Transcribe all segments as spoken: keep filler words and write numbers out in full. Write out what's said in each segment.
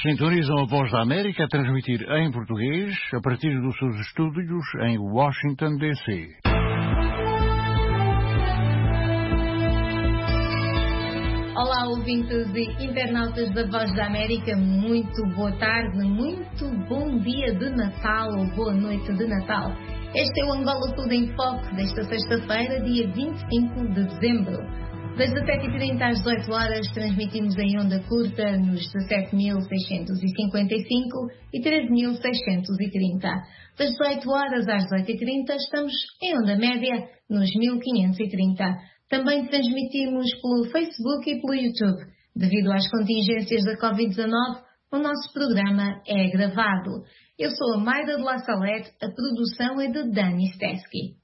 Sintonizam a Voz da América a transmitir em português a partir dos seus estúdios em Washington, D C. Olá, ouvintes e internautas da Voz da América, muito boa tarde, muito bom dia de Natal ou boa noite de Natal. Este é o Angola Tudo em Foco desta sexta-feira, dia vinte e cinco de dezembro. Das dezessete e trinta às dezoito horas, transmitimos em onda curta nos dezassete mil seiscentos e cinquenta e cinco e treze mil seiscentos e trinta. Das dezoito horas às dezoito e trinta, estamos em onda média nos mil quinhentos e trinta. Também transmitimos pelo Facebook e pelo YouTube. Devido às contingências da covid dezanove, o nosso programa é gravado. Eu sou a Maida de La Salete, a produção é de Dani Stesky.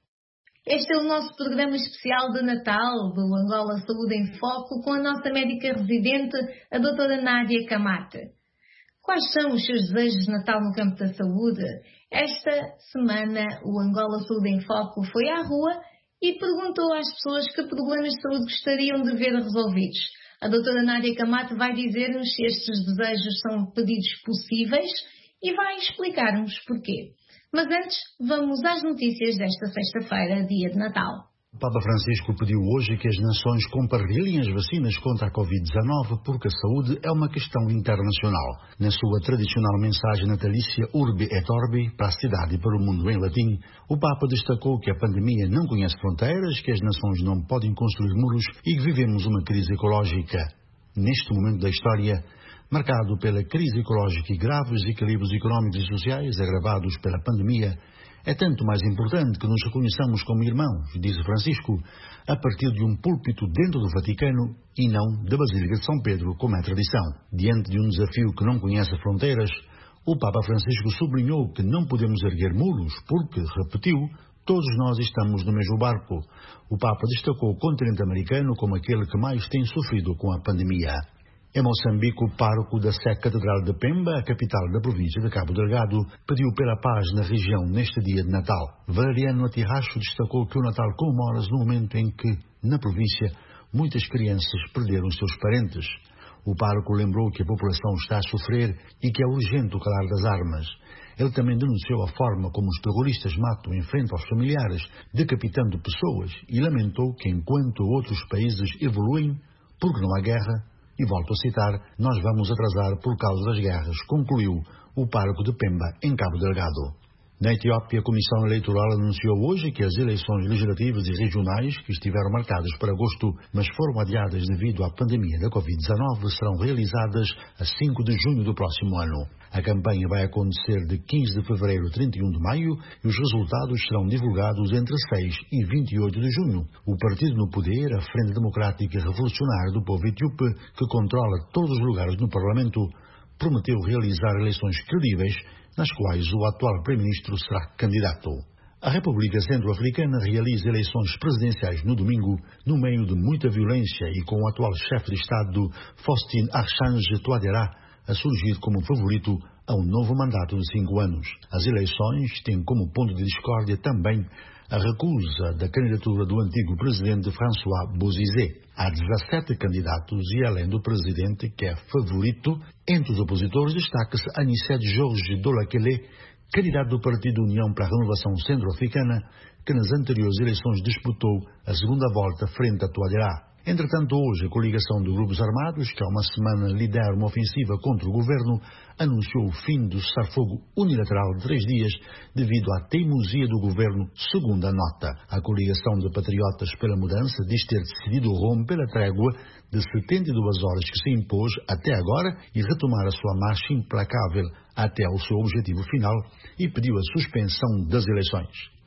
Este é o nosso programa especial de Natal do Angola Saúde em Foco com a nossa médica residente, a doutora Nádia Camate. Quais são os seus desejos de Natal no campo da saúde? Esta semana o Angola Saúde em Foco foi à rua e perguntou às pessoas que problemas de saúde gostariam de ver resolvidos. A doutora Nádia Camate vai dizer-nos se estes desejos são pedidos possíveis e vai explicar-nos porquê. Mas antes, vamos às notícias desta sexta-feira, dia de Natal. O Papa Francisco pediu hoje que as nações compartilhem as vacinas contra a covid dezanove porque a saúde é uma questão internacional. Na sua tradicional mensagem natalícia Urbi et Orbi para a cidade e para o mundo em latim, o Papa destacou que a pandemia não conhece fronteiras, que as nações não podem construir muros e que vivemos uma crise ecológica. Neste momento da história, marcado pela crise ecológica e graves desequilíbrios económicos e sociais agravados pela pandemia, é tanto mais importante que nos reconheçamos como irmãos, diz Francisco, a partir de um púlpito dentro do Vaticano e não da Basílica de São Pedro, como é tradição. Diante de um desafio que não conhece fronteiras, o Papa Francisco sublinhou que não podemos erguer muros porque, repetiu, todos nós estamos no mesmo barco. O Papa destacou o continente americano como aquele que mais tem sofrido com a pandemia. Em Moçambique, o pároco da Sé Catedral de Pemba, a capital da província de Cabo Delgado, pediu pela paz na região neste dia de Natal. Valeriano Atirracho destacou que o Natal comemora-se no momento em que, na província, muitas crianças perderam seus parentes. O pároco lembrou que a população está a sofrer e que é urgente o calar das armas. Ele também denunciou a forma como os terroristas matam em frente aos familiares, decapitando pessoas, e lamentou que enquanto outros países evoluem, porque não há guerra, e volto a citar, nós vamos atrasar por causa das guerras, concluiu o pároco de Pemba, em Cabo Delgado. Na Etiópia, a Comissão Eleitoral anunciou hoje que as eleições legislativas e regionais, que estiveram marcadas para agosto, mas foram adiadas devido à pandemia da covid dezanove, serão realizadas a cinco de junho do próximo ano. A campanha vai acontecer de quinze de fevereiro a trinta e um de maio e os resultados serão divulgados entre seis e vinte e oito de junho. O partido no poder, a Frente Democrática Revolucionária do Povo Etíope, que controla todos os lugares no Parlamento, prometeu realizar eleições credíveis nas quais o atual Primeiro-Ministro será candidato. A República Centro-Africana realiza eleições presidenciais no domingo, no meio de muita violência e com o atual chefe de Estado, Faustin Archange Touadéra, a surgir como favorito a um novo mandato de cinco anos. As eleições têm como ponto de discórdia também a recusa da candidatura do antigo presidente François Bozizé. Há dezassete candidatos e, além do presidente, que é favorito, entre os opositores destaca-se Anicet Georges Dolakele, candidato do Partido União para a Renovação Centro-Africana, que nas anteriores eleições disputou a segunda volta frente a Touadéra. Entretanto, hoje, a coligação de grupos armados, que há uma semana lidera uma ofensiva contra o governo, anunciou o fim do cessar-fogo unilateral de três dias devido à teimosia do governo, segundo a nota. A coligação de patriotas pela mudança diz ter decidido romper a trégua de setenta e duas horas que se impôs até agora e retomar a sua marcha implacável até ao seu objetivo final e pediu a suspensão das eleições.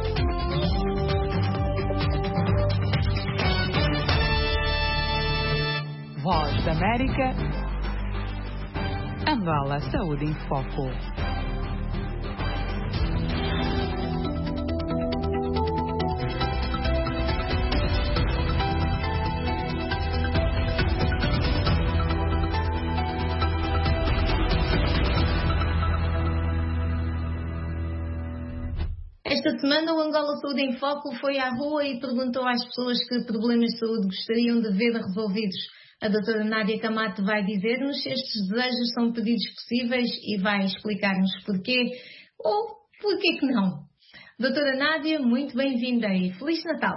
Voz da América, Angola Saúde em Foco. Esta semana o Angola Saúde em Foco foi à rua e perguntou às pessoas que problemas de saúde gostariam de ver resolvidos. A doutora Nádia Camato vai dizer-nos se estes desejos são pedidos possíveis e vai explicar-nos porquê ou porquê que não. Doutora Nádia, muito bem-vinda e Feliz Natal!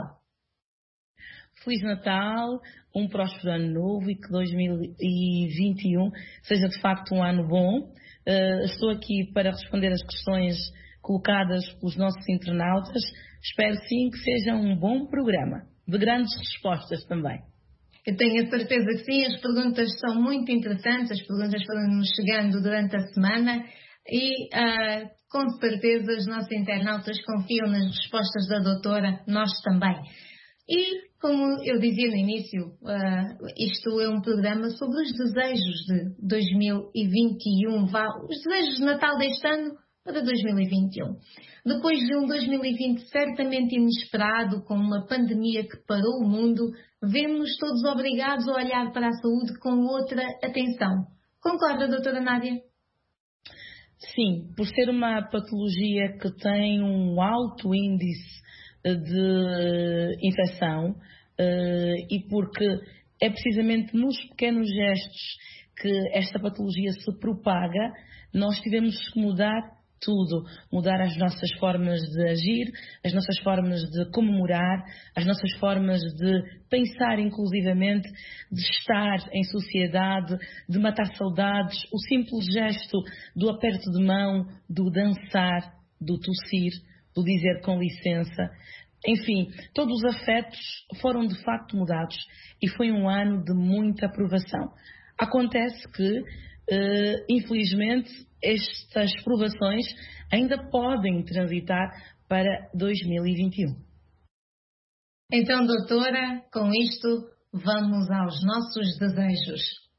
Feliz Natal, um próspero ano novo e que dois mil e vinte e um seja de facto um ano bom. Uh, estou aqui para responder as questões colocadas pelos nossos internautas. Espero sim que seja um bom programa, de grandes respostas também. Eu tenho a certeza que sim, as perguntas são muito interessantes, as perguntas foram-nos chegando durante a semana e uh, com certeza os nossos internautas confiam nas respostas da doutora, nós também. E, como eu dizia no início, uh, isto é um programa sobre os desejos de dois mil e vinte e um, vá, os desejos de Natal deste ano para dois mil e vinte e um. Depois de um dois mil e vinte certamente inesperado, com uma pandemia que parou o mundo, vemos-nos todos obrigados a olhar para a saúde com outra atenção. Concorda, doutora Nádia? Sim, por ser uma patologia que tem um alto índice de infecção uh, e porque é precisamente nos pequenos gestos que esta patologia se propaga, nós tivemos que mudar tudo, mudar as nossas formas de agir, as nossas formas de comemorar, as nossas formas de pensar inclusivamente, de estar em sociedade, de matar saudades, o simples gesto do aperto de mão, do dançar, do tossir, do dizer com licença. Enfim, todos os afetos foram de facto mudados e foi um ano de muita provação. Acontece que, uh, infelizmente, estas provações ainda podem transitar para dois mil e vinte e um. Então, doutora, com isto, vamos aos nossos desejos.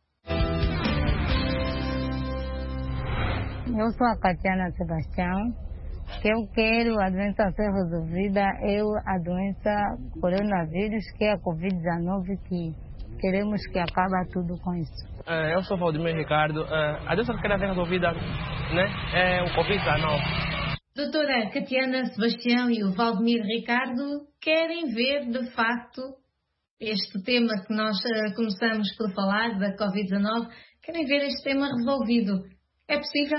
Eu sou a Catiana Sebastião. Que eu quero a doença ser resolvida, eu a doença coronavírus, que é a covid dezenove, que queremos que acabe tudo com isso. Uh, eu sou Valdemir Ricardo. Uh, a doença que quer ser resolvida, né, é o covid dezenove. Doutora Catiana Sebastião e o Valdemir Ricardo querem ver, de facto, este tema que nós uh, começamos por falar, da covid dezenove, querem ver este tema resolvido. É possível?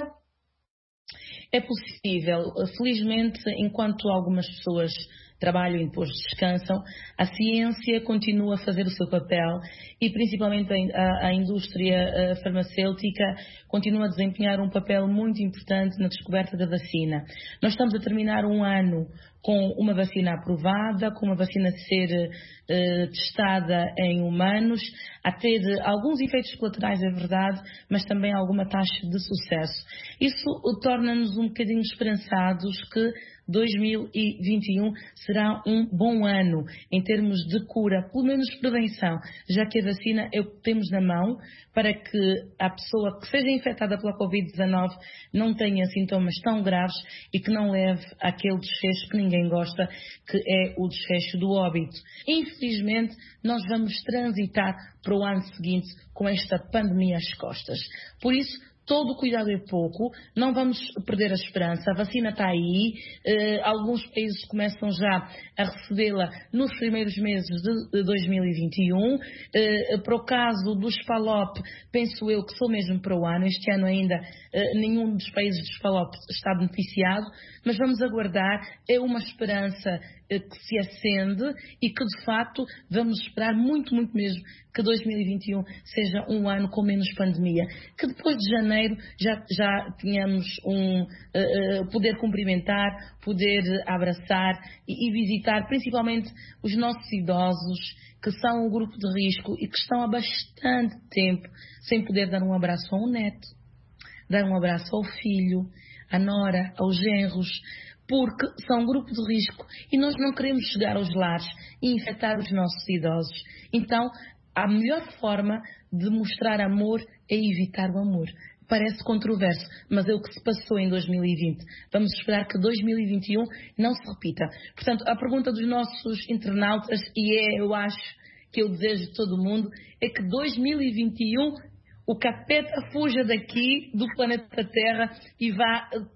É possível. Felizmente, enquanto algumas pessoas trabalham e depois descansam, a ciência continua a fazer o seu papel e principalmente a, a indústria farmacêutica continua a desempenhar um papel muito importante na descoberta da vacina. Nós estamos a terminar um ano com uma vacina aprovada, com uma vacina a ser uh, testada em humanos, a ter alguns efeitos colaterais, é verdade, mas também alguma taxa de sucesso. Isso torna-nos um bocadinho esperançados que dois mil e vinte e um será um bom ano em termos de cura, pelo menos prevenção, já que a vacina é o que temos na mão para que a pessoa que seja infectada pela covid dezenove não tenha sintomas tão graves e que não leve àquele desfecho que ninguém gosta, que é o desfecho do óbito. Infelizmente, nós vamos transitar para o ano seguinte com esta pandemia às costas. Por isso, todo o cuidado é pouco, não vamos perder a esperança, a vacina está aí, eh, alguns países começam já a recebê-la nos primeiros meses de dois mil e vinte e um, eh, para o caso do Spalop, penso eu que sou mesmo para o ano, este ano ainda eh, nenhum dos países do Spalop está beneficiado, mas vamos aguardar, é uma esperança eh, que se acende e que de facto vamos esperar muito, muito mesmo que dois mil e vinte e um seja um ano com menos pandemia, que depois de janeiro já, já tenhamos um uh, uh, poder cumprimentar, poder abraçar e, e visitar principalmente os nossos idosos que são um grupo de risco e que estão há bastante tempo sem poder dar um abraço a um neto, dar um abraço ao filho, à nora, aos genros, porque são um grupo de risco e nós não queremos chegar aos lares e infectar os nossos idosos. Então, a melhor forma de mostrar amor é evitar o amor. Parece controverso, mas é o que se passou em dois mil e vinte. Vamos esperar que dois mil e vinte e um não se repita. Portanto, a pergunta dos nossos internautas, e é, eu acho que eu desejo de todo mundo, é que dois mil e vinte e um o capeta fuja daqui do planeta Terra e vá uh, uh,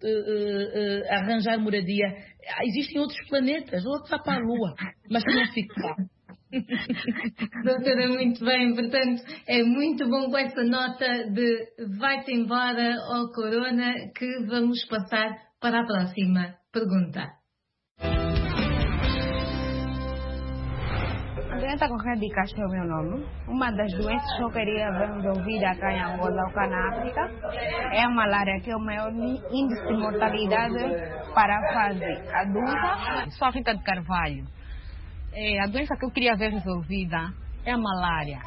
uh, arranjar moradia. Existem outros planetas, outros vá para a Lua, mas que não fique lá. Doutora, muito bem. Portanto, é muito bom com essa nota de vai-te embora, ó Corona, que vamos passar para a próxima pergunta. Doença corrente de Castro é o meu nome. Uma das doenças que eu queria ver resolvida cá em Angola ou cá na África é a malária, que é o maior índice de mortalidade para a fase adulta. Sou a Rita de Carvalho. É, a doença que eu queria ver resolvida é a malária.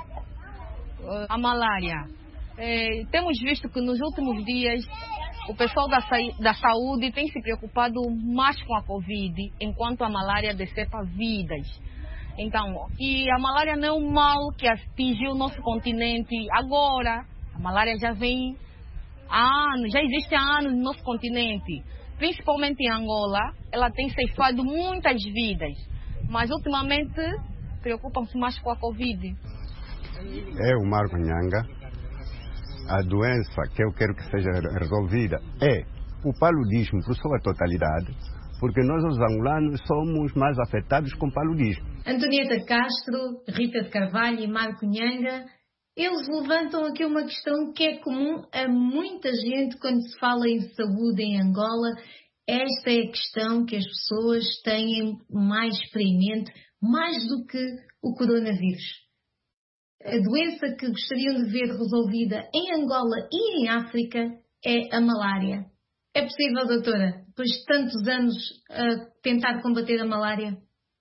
A malária. É, temos visto que nos últimos dias o pessoal da, da saúde tem se preocupado mais com a Covid, enquanto a malária decepa vidas. Então, e a malária não é um mal que atingiu o nosso continente agora. A malária já vem há anos, já existe há anos no nosso continente. Principalmente em Angola, ela tem ceifado muitas vidas. Mas ultimamente preocupam-se mais com a Covid. É o Marco Nhanga. A doença que eu quero que seja resolvida é o paludismo por sua totalidade, porque nós os angolanos somos mais afetados com paludismo. Antonieta Castro, Rita de Carvalho e Marco Nhanga, eles levantam aqui uma questão que é comum a muita gente quando se fala em saúde em Angola. Esta é a questão que as pessoas têm mais premente, mais do que o coronavírus. A doença que gostariam de ver resolvida em Angola e em África é a malária. É possível, doutora, depois de tantos anos, a tentar combater a malária?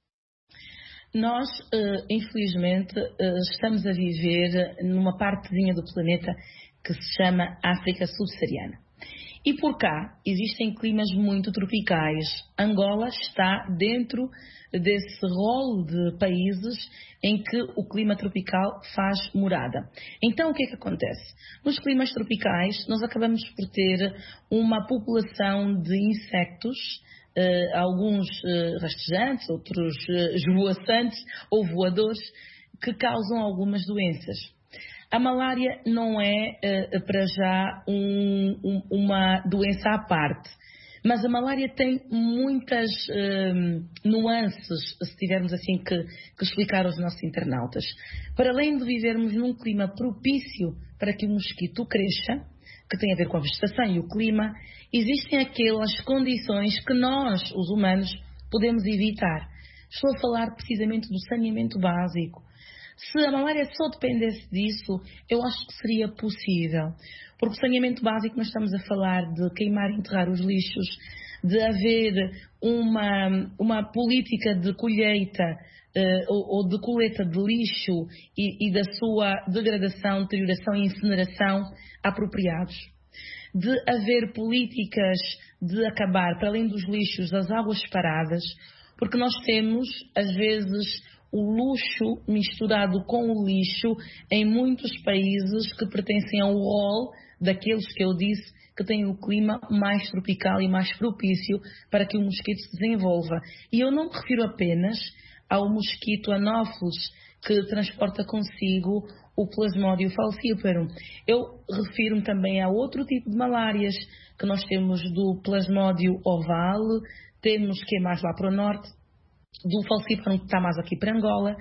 Nós, infelizmente, estamos a viver numa partezinha do planeta que se chama África Subsaariana. E por cá existem climas muito tropicais. Angola está dentro desse rol de países em que o clima tropical faz morada. Então, o que é que acontece? Nos climas tropicais, nós acabamos por ter uma população de insetos, Uh, alguns uh, rastejantes, outros uh, esvoaçantes ou voadores, que causam algumas doenças. A malária não é, uh, para já, um, um, uma doença à parte, mas a malária tem muitas uh, nuances, se tivermos assim que, que explicar aos nossos internautas. Para além de vivermos num clima propício para que o mosquito cresça, que tem a ver com a vegetação e o clima, existem aquelas condições que nós, os humanos, podemos evitar. Estou a falar precisamente do saneamento básico. Se a malária só dependesse disso, eu acho que seria possível. Porque o saneamento básico, nós estamos a falar de queimar e enterrar os lixos, de haver uma, uma política de colheita uh, ou, ou de coleta de lixo e, e da sua degradação, deterioração e incineração apropriados. De haver políticas de acabar, para além dos lixos, das águas paradas, porque nós temos, às vezes, o luxo misturado com o lixo em muitos países que pertencem ao rol daqueles que eu disse que têm o clima mais tropical e mais propício para que o mosquito se desenvolva. E eu não me refiro apenas ao mosquito Anopheles, que transporta consigo o Plasmodium falciparum. Eu refiro-me também a outro tipo de malárias, que nós temos do Plasmodium ovale, temos que é mais lá para o norte, do falciparum que está mais aqui para Angola,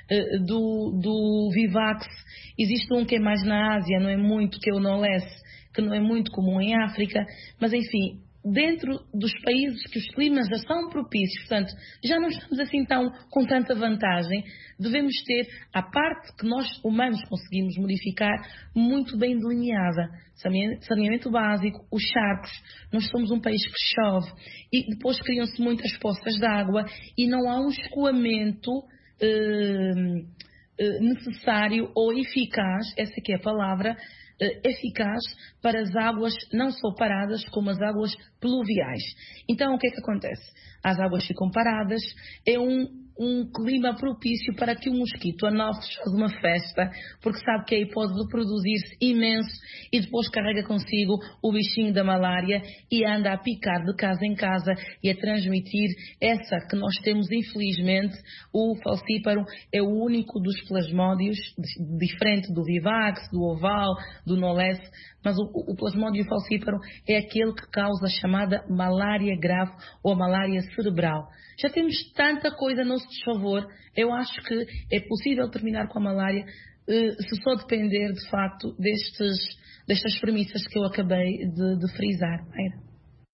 do, do Vivax. Existe um que é mais na Ásia, não é muito, que é o Nolesse, que não é muito comum em África, mas enfim, dentro dos países que os climas já são propícios, portanto, já não estamos assim tão com tanta vantagem, devemos ter a parte que nós humanos conseguimos modificar muito bem delineada. Saneamento básico, os charcos, nós somos um país que chove e depois criam-se muitas poças de água e não há um escoamento eh, eh, necessário ou eficaz, essa que é a palavra, eficaz para as águas não só paradas como as águas pluviais. Então o que é que acontece? As águas ficam paradas, é um, um clima propício para que o mosquito Anopheles faz uma festa, porque sabe que aí pode reproduzir-se imenso e depois carrega consigo o bichinho da malária e anda a picar de casa em casa e a transmitir essa que nós temos, infelizmente, o falciparum é o único dos plasmódios, diferente do Vivax, do oval, do Nolesse, mas o, o Plasmodium falciparum é aquele que causa a chamada malária grave ou a malária cerebral. Já temos tanta coisa no nosso desfavor, eu acho que é possível terminar com a malária se só depender, de facto, destes, destas premissas que eu acabei de, de frisar. Era.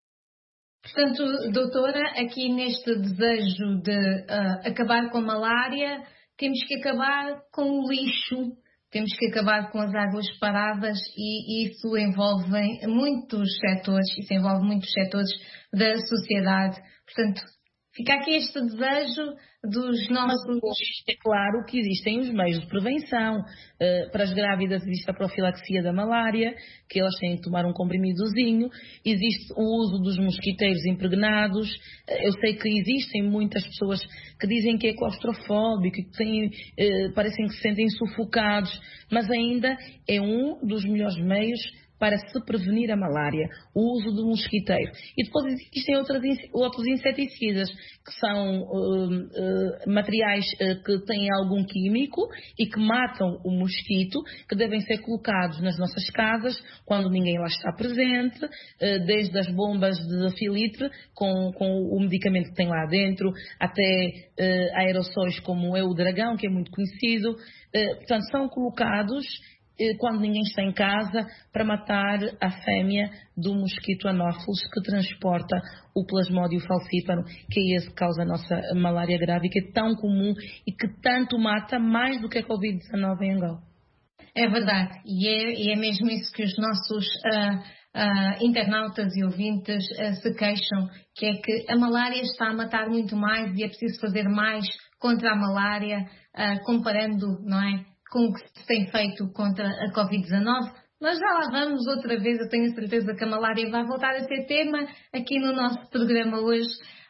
Portanto, doutora, aqui neste desejo de uh, acabar com a malária, temos que acabar com o lixo, temos que acabar com as águas paradas e isso envolve muitos setores, isso envolve muitos setores da sociedade. Portanto, fica aqui este desejo dos nossos... Mas, é claro que existem os meios de prevenção. Uh, para as grávidas existe a profilaxia da malária, que elas têm que tomar um comprimidozinho. Existe o uso dos mosquiteiros impregnados. Uh, eu sei que existem muitas pessoas que dizem que é claustrofóbico, que têm, uh, parecem que se sentem sufocados, mas ainda é um dos melhores meios para se prevenir a malária, o uso do mosquiteiro. E depois existem outras, outros inseticidas, que são uh, uh, materiais uh, que têm algum químico e que matam o mosquito, que devem ser colocados nas nossas casas, quando ninguém lá está presente, uh, desde as bombas de filtre, com, com o medicamento que tem lá dentro, até uh, aerossóis como é o dragão, que é muito conhecido. Uh, portanto, são colocados quando ninguém está em casa, para matar a fêmea do mosquito anófilos que transporta o plasmódio falciparum, que é esse que causa a nossa malária grave, que é tão comum e que tanto mata mais do que a covid dezanove em Angola. É verdade, e é, e é mesmo isso que os nossos uh, uh, internautas e ouvintes uh, se queixam, que é que a malária está a matar muito mais e é preciso fazer mais contra a malária, uh, comparando, não é, com o que se tem feito contra a covid dezanove. Nós já lá vamos outra vez, eu tenho a certeza que a malária vai voltar a ser tema aqui no nosso programa hoje.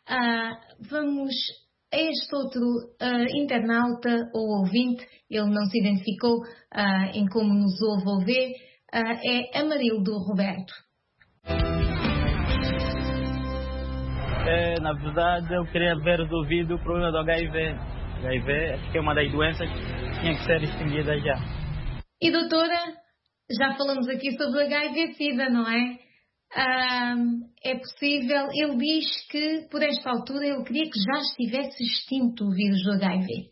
Uh, vamos a este outro uh, internauta ou ouvinte, ele não se identificou uh, em como nos ouve ou vê, uh, é Amarildo Roberto. É, na verdade, eu queria ver resolvido o problema do H I V. H I V acho que é uma das doenças que tinha que ser extinguida já. E doutora, já falamos aqui sobre H I V-Sida, não é? Ah, é possível, ele diz que por esta altura ele queria que já estivesse extinto o vírus do H I V.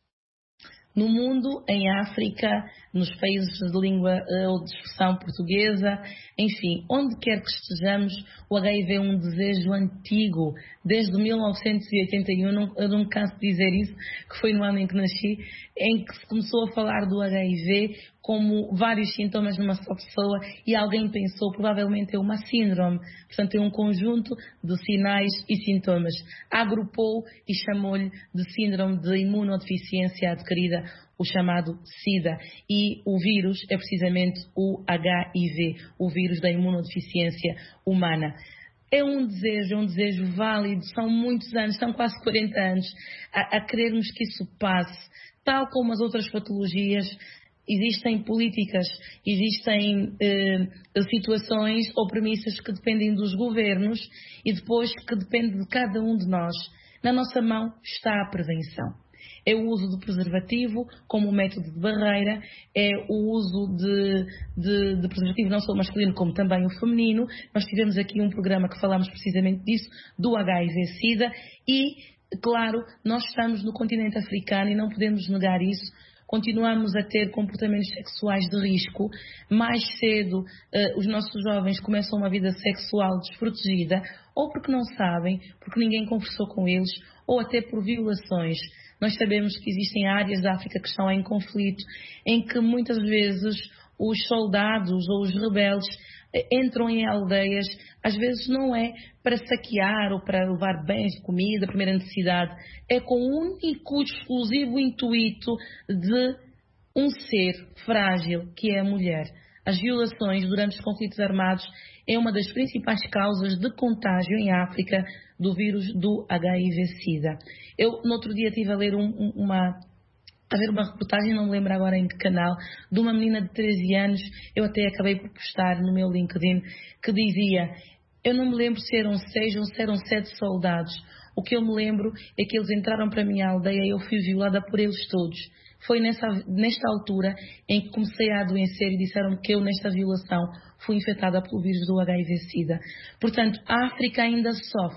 No mundo, em África, nos países de língua ou de expressão portuguesa, enfim, onde quer que estejamos, o H I V é um desejo antigo, desde mil novecentos e oitenta e um, não, eu não me canso de dizer isso, que foi no ano em que nasci, em que se começou a falar do H I V como vários sintomas numa só pessoa e alguém pensou, provavelmente é uma síndrome, portanto é um conjunto de sinais e sintomas. Agrupou e chamou-lhe de síndrome de imunodeficiência adquirida, o chamado SIDA. E o vírus é precisamente o H I V, o vírus da imunodeficiência humana. É um desejo, é um desejo válido, são muitos anos, são quase quarenta anos, a, a querermos que isso passe. Tal como as outras patologias, existem políticas, existem eh, situações ou premissas que dependem dos governos e depois que depende de cada um de nós. Na nossa mão está a prevenção. É o uso do preservativo como método de barreira, é o uso de, de, de preservativo não só masculino como também o feminino. Nós tivemos aqui um programa que falámos precisamente disso, do H I V-Sida e, claro, nós estamos no continente africano e não podemos negar isso. Continuamos a ter comportamentos sexuais de risco. Mais cedo, uh, os nossos jovens começam uma vida sexual desprotegida, ou porque não sabem, porque ninguém conversou com eles, ou até por violações. Nós sabemos que existem áreas da África que estão em conflito, em que muitas vezes os soldados ou os rebeldes entram em aldeias, às vezes não é para saquear ou para levar bens de comida, primeira necessidade, é com o único exclusivo intuito de um ser frágil, que é a mulher. As violações durante os conflitos armados é uma das principais causas de contágio em África do vírus do H I V-Sida. Eu, no outro dia, estive a ler um, um, uma... a ver uma reportagem, não me lembro agora em que canal, de uma menina de treze anos, eu até acabei por postar no meu LinkedIn, que dizia, eu não me lembro se eram seis ou se eram sete soldados. O que eu me lembro é que eles entraram para a minha aldeia e eu fui violada por eles todos. Foi nessa, nesta altura em que comecei a adoecer e disseram que eu, nesta violação, fui infectada pelo vírus do H I V-Sida. Portanto, a África ainda sofre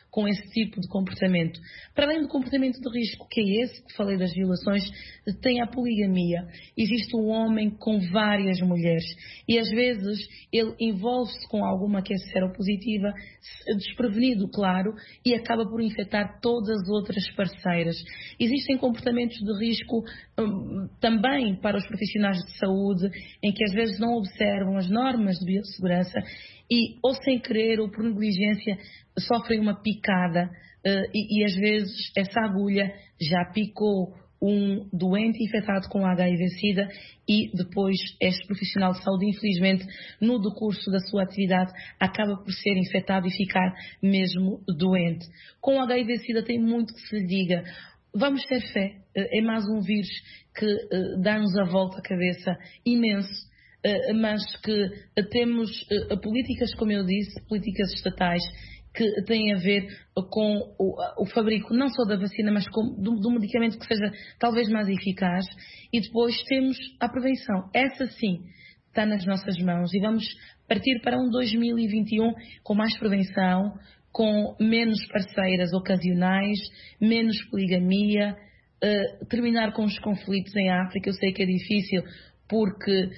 com esse tipo de comportamento. Para além do comportamento de risco, que é esse que falei das violações, tem a poligamia. Existe um homem com várias mulheres e às vezes ele envolve-se com alguma que é seropositiva, desprevenido, claro, e acaba por infectar todas as outras parceiras. Existem comportamentos de risco hum, também para os profissionais de saúde, em que às vezes não observam as normas de biossegurança e, ou sem querer, ou por negligência, sofrem uma picada uh, e, e às vezes essa agulha já picou um doente infectado com H I V-Sida e depois este profissional de saúde, infelizmente, no decurso da sua atividade, acaba por ser infectado e ficar mesmo doente. Com H I V-Sida tem muito que se lhe diga. Vamos ter fé, é mais um vírus que uh, dá-nos a volta à cabeça imenso. Uh, mas que uh, temos uh, políticas, como eu disse, políticas estatais que têm a ver com o, o fabrico não só da vacina, mas com, do, do medicamento que seja talvez mais eficaz. E depois temos a prevenção. Essa sim está nas nossas mãos e vamos partir para um dois mil e vinte e um com mais prevenção, com menos parceiras ocasionais, menos poligamia, uh, terminar com os conflitos em África. Eu sei que é difícil, porque uh,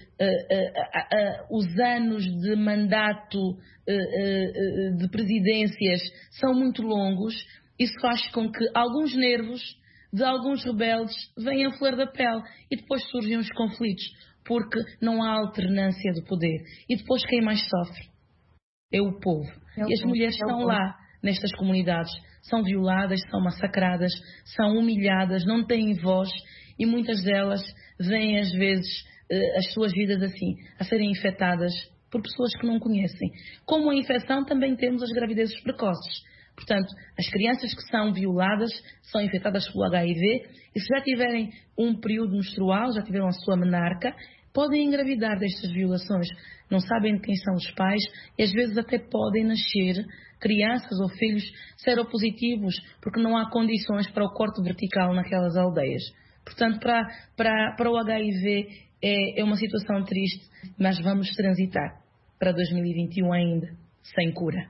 uh, uh, uh, os anos de mandato uh, uh, uh, de presidências são muito longos. Isso faz com que alguns nervos de alguns rebeldes venham à flor da pele e depois surgem os conflitos, porque não há alternância do poder. E depois quem mais sofre é o povo. É o e as povo, mulheres é estão povo. lá nestas comunidades, são violadas, são massacradas, são humilhadas, não têm voz e muitas delas vêm às vezes as suas vidas assim, a serem infectadas por pessoas que não conhecem. Como a infecção, também temos as gravidezes precoces. Portanto, as crianças que são violadas são infectadas pelo H I V e se já tiverem um período menstrual, já tiveram a sua menarca, podem engravidar destas violações. Não sabem de quem são os pais e às vezes até podem nascer crianças ou filhos seropositivos porque não há condições para o corte vertical naquelas aldeias. Portanto, para, para, para o H I V é, é uma situação triste, mas vamos transitar para dois mil e vinte e um ainda, sem cura.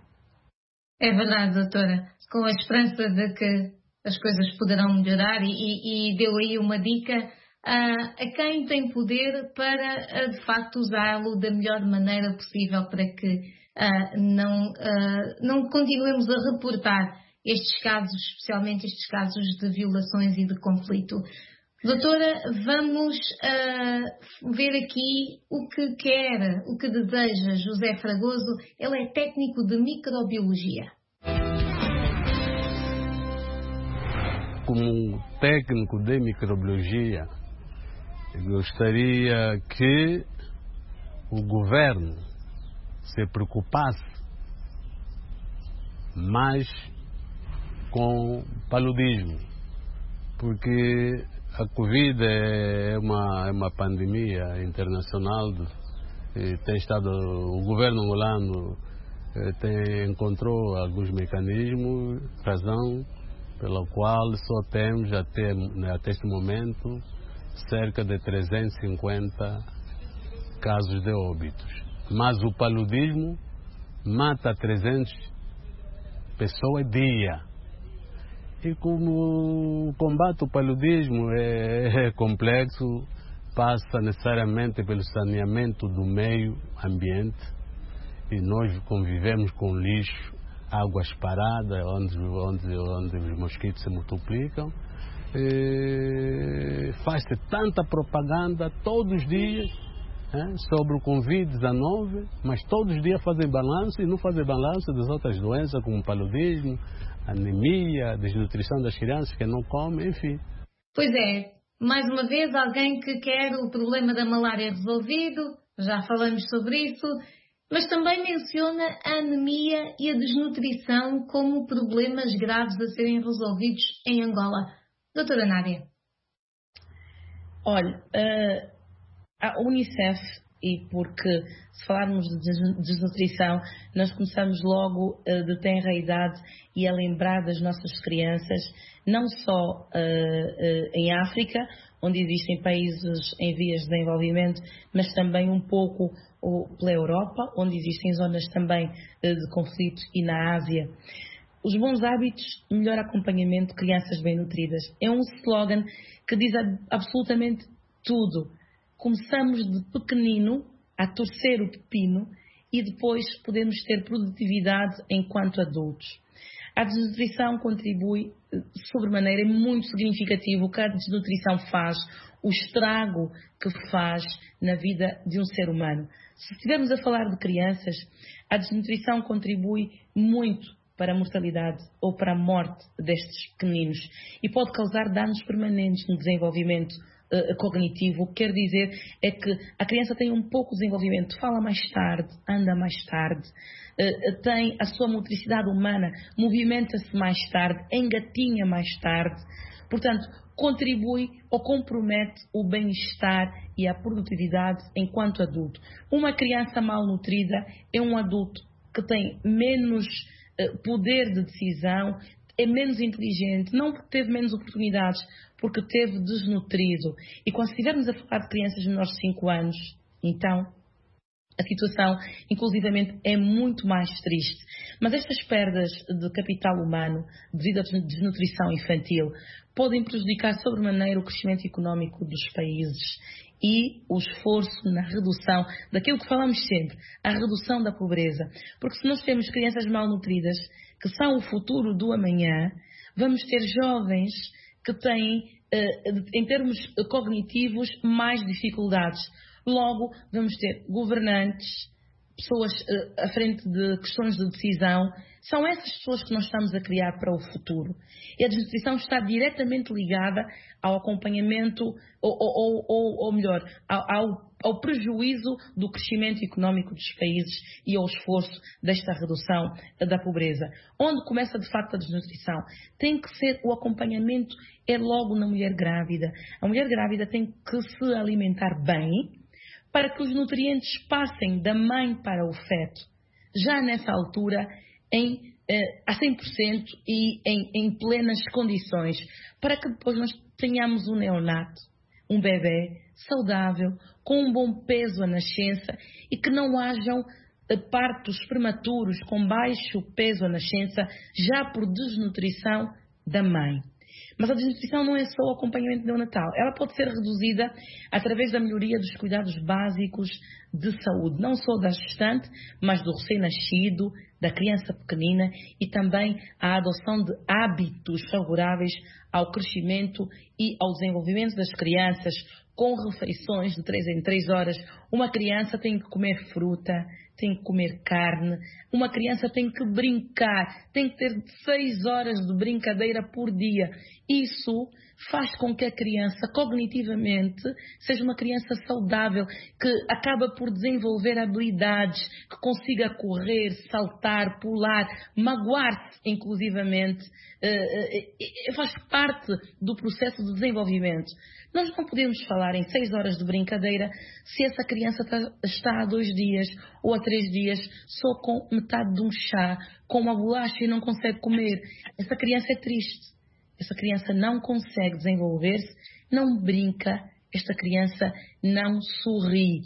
É verdade, doutora, com a esperança de que as coisas poderão melhorar e, e, e deu aí uma dica uh, a quem tem poder para, uh, de facto, usá-lo da melhor maneira possível para que uh, não, uh, não continuemos a reportar estes casos, especialmente estes casos de violações e de conflito. Doutora, vamos uh, ver aqui o que quer, o que deseja José Fragoso. Ele é técnico de microbiologia. Como técnico de microbiologia, gostaria que o governo se preocupasse mais com o paludismo, porque a Covid é uma, é uma pandemia internacional e tem estado, o governo angolano tem, encontrou alguns mecanismos, razão pela qual só temos até, até este momento cerca de trezentos e cinquenta casos de óbitos. Mas o paludismo mata trezentas pessoas dia. E como o combate ao paludismo é, é complexo, passa necessariamente pelo saneamento do meio ambiente e nós convivemos com lixo, águas paradas, onde, onde, onde os mosquitos se multiplicam. Faz-se tanta propaganda todos os dias é, sobre o Covid dezenove, mas todos os dias fazem balanço e não fazem balanço das outras doenças como paludismo, anemia, desnutrição das crianças que não comem, enfim. Pois é, mais uma vez alguém que quer o problema da malária resolvido, já falamos sobre isso, mas também menciona a anemia e a desnutrição como problemas graves a serem resolvidos em Angola. Doutora Nádia. Olha, a Unicef, e porque se falarmos de desnutrição, nós começamos logo uh, de tenra idade e a lembrar das nossas crianças, não só uh, uh, em África, onde existem países em vias de desenvolvimento, mas também um pouco uh, pela Europa, onde existem zonas também uh, de conflito, e na Ásia. os bons hábitos, melhor acompanhamento, crianças bem nutridas. É um slogan que diz absolutamente tudo. Começamos de pequenino a torcer o pepino e depois podemos ter produtividade enquanto adultos. A desnutrição contribui sobremaneira, é muito significativo o que a desnutrição faz, o estrago que faz na vida de um ser humano. Se estivermos a falar de crianças, a desnutrição contribui muito para a mortalidade ou para a morte destes pequeninos e pode causar danos permanentes no desenvolvimento uh, cognitivo. O que quer dizer é que a criança tem um pouco de desenvolvimento, fala mais tarde, anda mais tarde, uh, tem a sua motricidade humana, movimenta-se mais tarde, engatinha mais tarde. Portanto, contribui ou compromete o bem-estar e a produtividade enquanto adulto. Uma criança mal nutrida é um adulto que tem menos poder de decisão, é menos inteligente, não porque teve menos oportunidades, porque teve desnutrido. E quando estivermos a falar de crianças menores de cinco anos, então a situação, inclusivamente, é muito mais triste. Mas estas perdas de capital humano, devido à desnutrição infantil, podem prejudicar sobremaneira o crescimento económico dos países e o esforço na redução daquilo que falamos sempre, a redução da pobreza. Porque se nós temos crianças malnutridas, que são o futuro do amanhã, vamos ter jovens que têm, em termos cognitivos, mais dificuldades. Logo, vamos ter governantes, pessoas à frente de questões de decisão. São essas pessoas que nós estamos a criar para o futuro. E a desnutrição está diretamente ligada ao acompanhamento, ou, ou, ou, ou melhor, ao, ao prejuízo do crescimento económico dos países e ao esforço desta redução da pobreza. Onde começa de facto a desnutrição? Tem que ser o acompanhamento, é logo na mulher grávida. A mulher grávida tem que se alimentar bem para que os nutrientes passem da mãe para o feto. Já nessa altura, em, eh, a cem por cento e em, em plenas condições, para que depois nós tenhamos um neonato, um bebê saudável, com um bom peso à nascença e que não hajam eh, partos prematuros com baixo peso à nascença, já por desnutrição da mãe. Mas a desnutrição não é só o acompanhamento neonatal. Ela pode ser reduzida através da melhoria dos cuidados básicos de saúde, não só da gestante, mas do recém-nascido, da criança pequenina e também a adoção de hábitos favoráveis ao crescimento e ao desenvolvimento das crianças, com refeições de três em três horas. Uma criança tem que comer fruta, tem que comer carne, uma criança tem que brincar, tem que ter seis horas de brincadeira por dia. Isso faz com que a criança, cognitivamente, seja uma criança saudável, que acaba por desenvolver habilidades, que consiga correr, saltar, pular, magoar-se, inclusivamente, uh, uh, faz parte do processo de desenvolvimento. Nós não podemos falar em seis horas de brincadeira se essa criança está há dois dias ou há três dias só com metade de um chá, com uma bolacha e não consegue comer. Essa criança é triste. Essa criança não consegue desenvolver-se, não brinca, esta criança não sorri.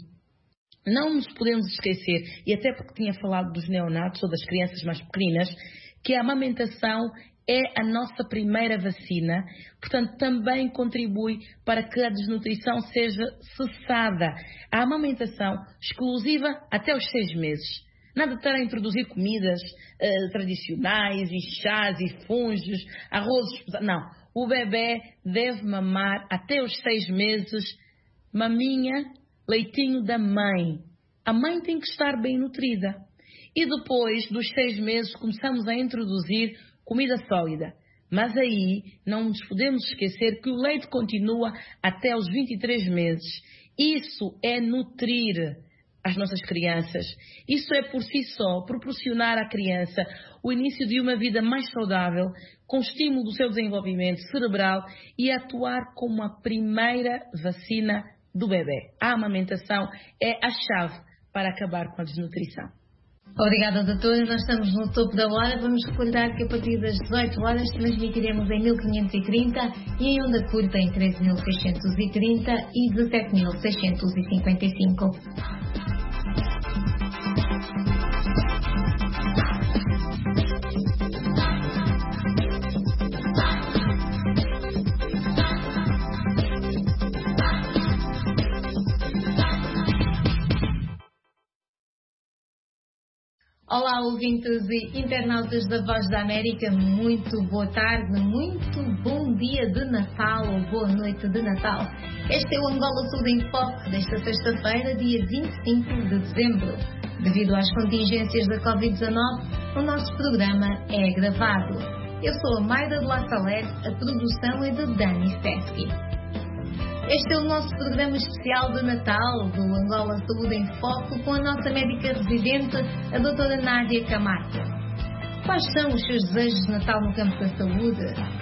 Não nos podemos esquecer, e até porque tinha falado dos neonatos ou das crianças mais pequenas, que a amamentação é a nossa primeira vacina, portanto também contribui para que a desnutrição seja cessada. A amamentação exclusiva até os seis meses. Nada de estar a introduzir comidas uh, tradicionais, e chás, e fungos, arrozes. Não. O bebê deve mamar até os seis meses, maminha, leitinho da mãe. A mãe tem que estar bem nutrida. E depois dos seis meses começamos a introduzir comida sólida. Mas aí não nos podemos esquecer que o leite continua até os vinte e três meses. Isso é nutrir as nossas crianças. Isso é por si só proporcionar à criança o início de uma vida mais saudável, com estímulo do seu desenvolvimento cerebral e atuar como a primeira vacina do bebê. A amamentação é a chave para acabar com a desnutrição. Obrigada, doutora. Nós estamos no topo da hora. Vamos recordar que a partir das dezoito horas transmitiremos em mil quinhentos e trinta e em onda curta em treze mil seiscentos e trinta e dezessete mil seiscentos e cinquenta e cinco. Olá, ouvintes e internautas da Voz da América, muito boa tarde, muito bom dia de Natal ou boa noite de Natal. Este é o Angola Tudo em Foco desta sexta-feira, dia vinte e cinco de dezembro. Devido às contingências da covid dezanove, o nosso programa é gravado. Eu sou a Maida de La Salete, a produção é de Dani Stesky. Este é o nosso programa especial de Natal do Angola Saúde em Foco com a nossa médica residente, a doutora Nádia Camacho. Quais são os seus desejos de Natal no campo da saúde?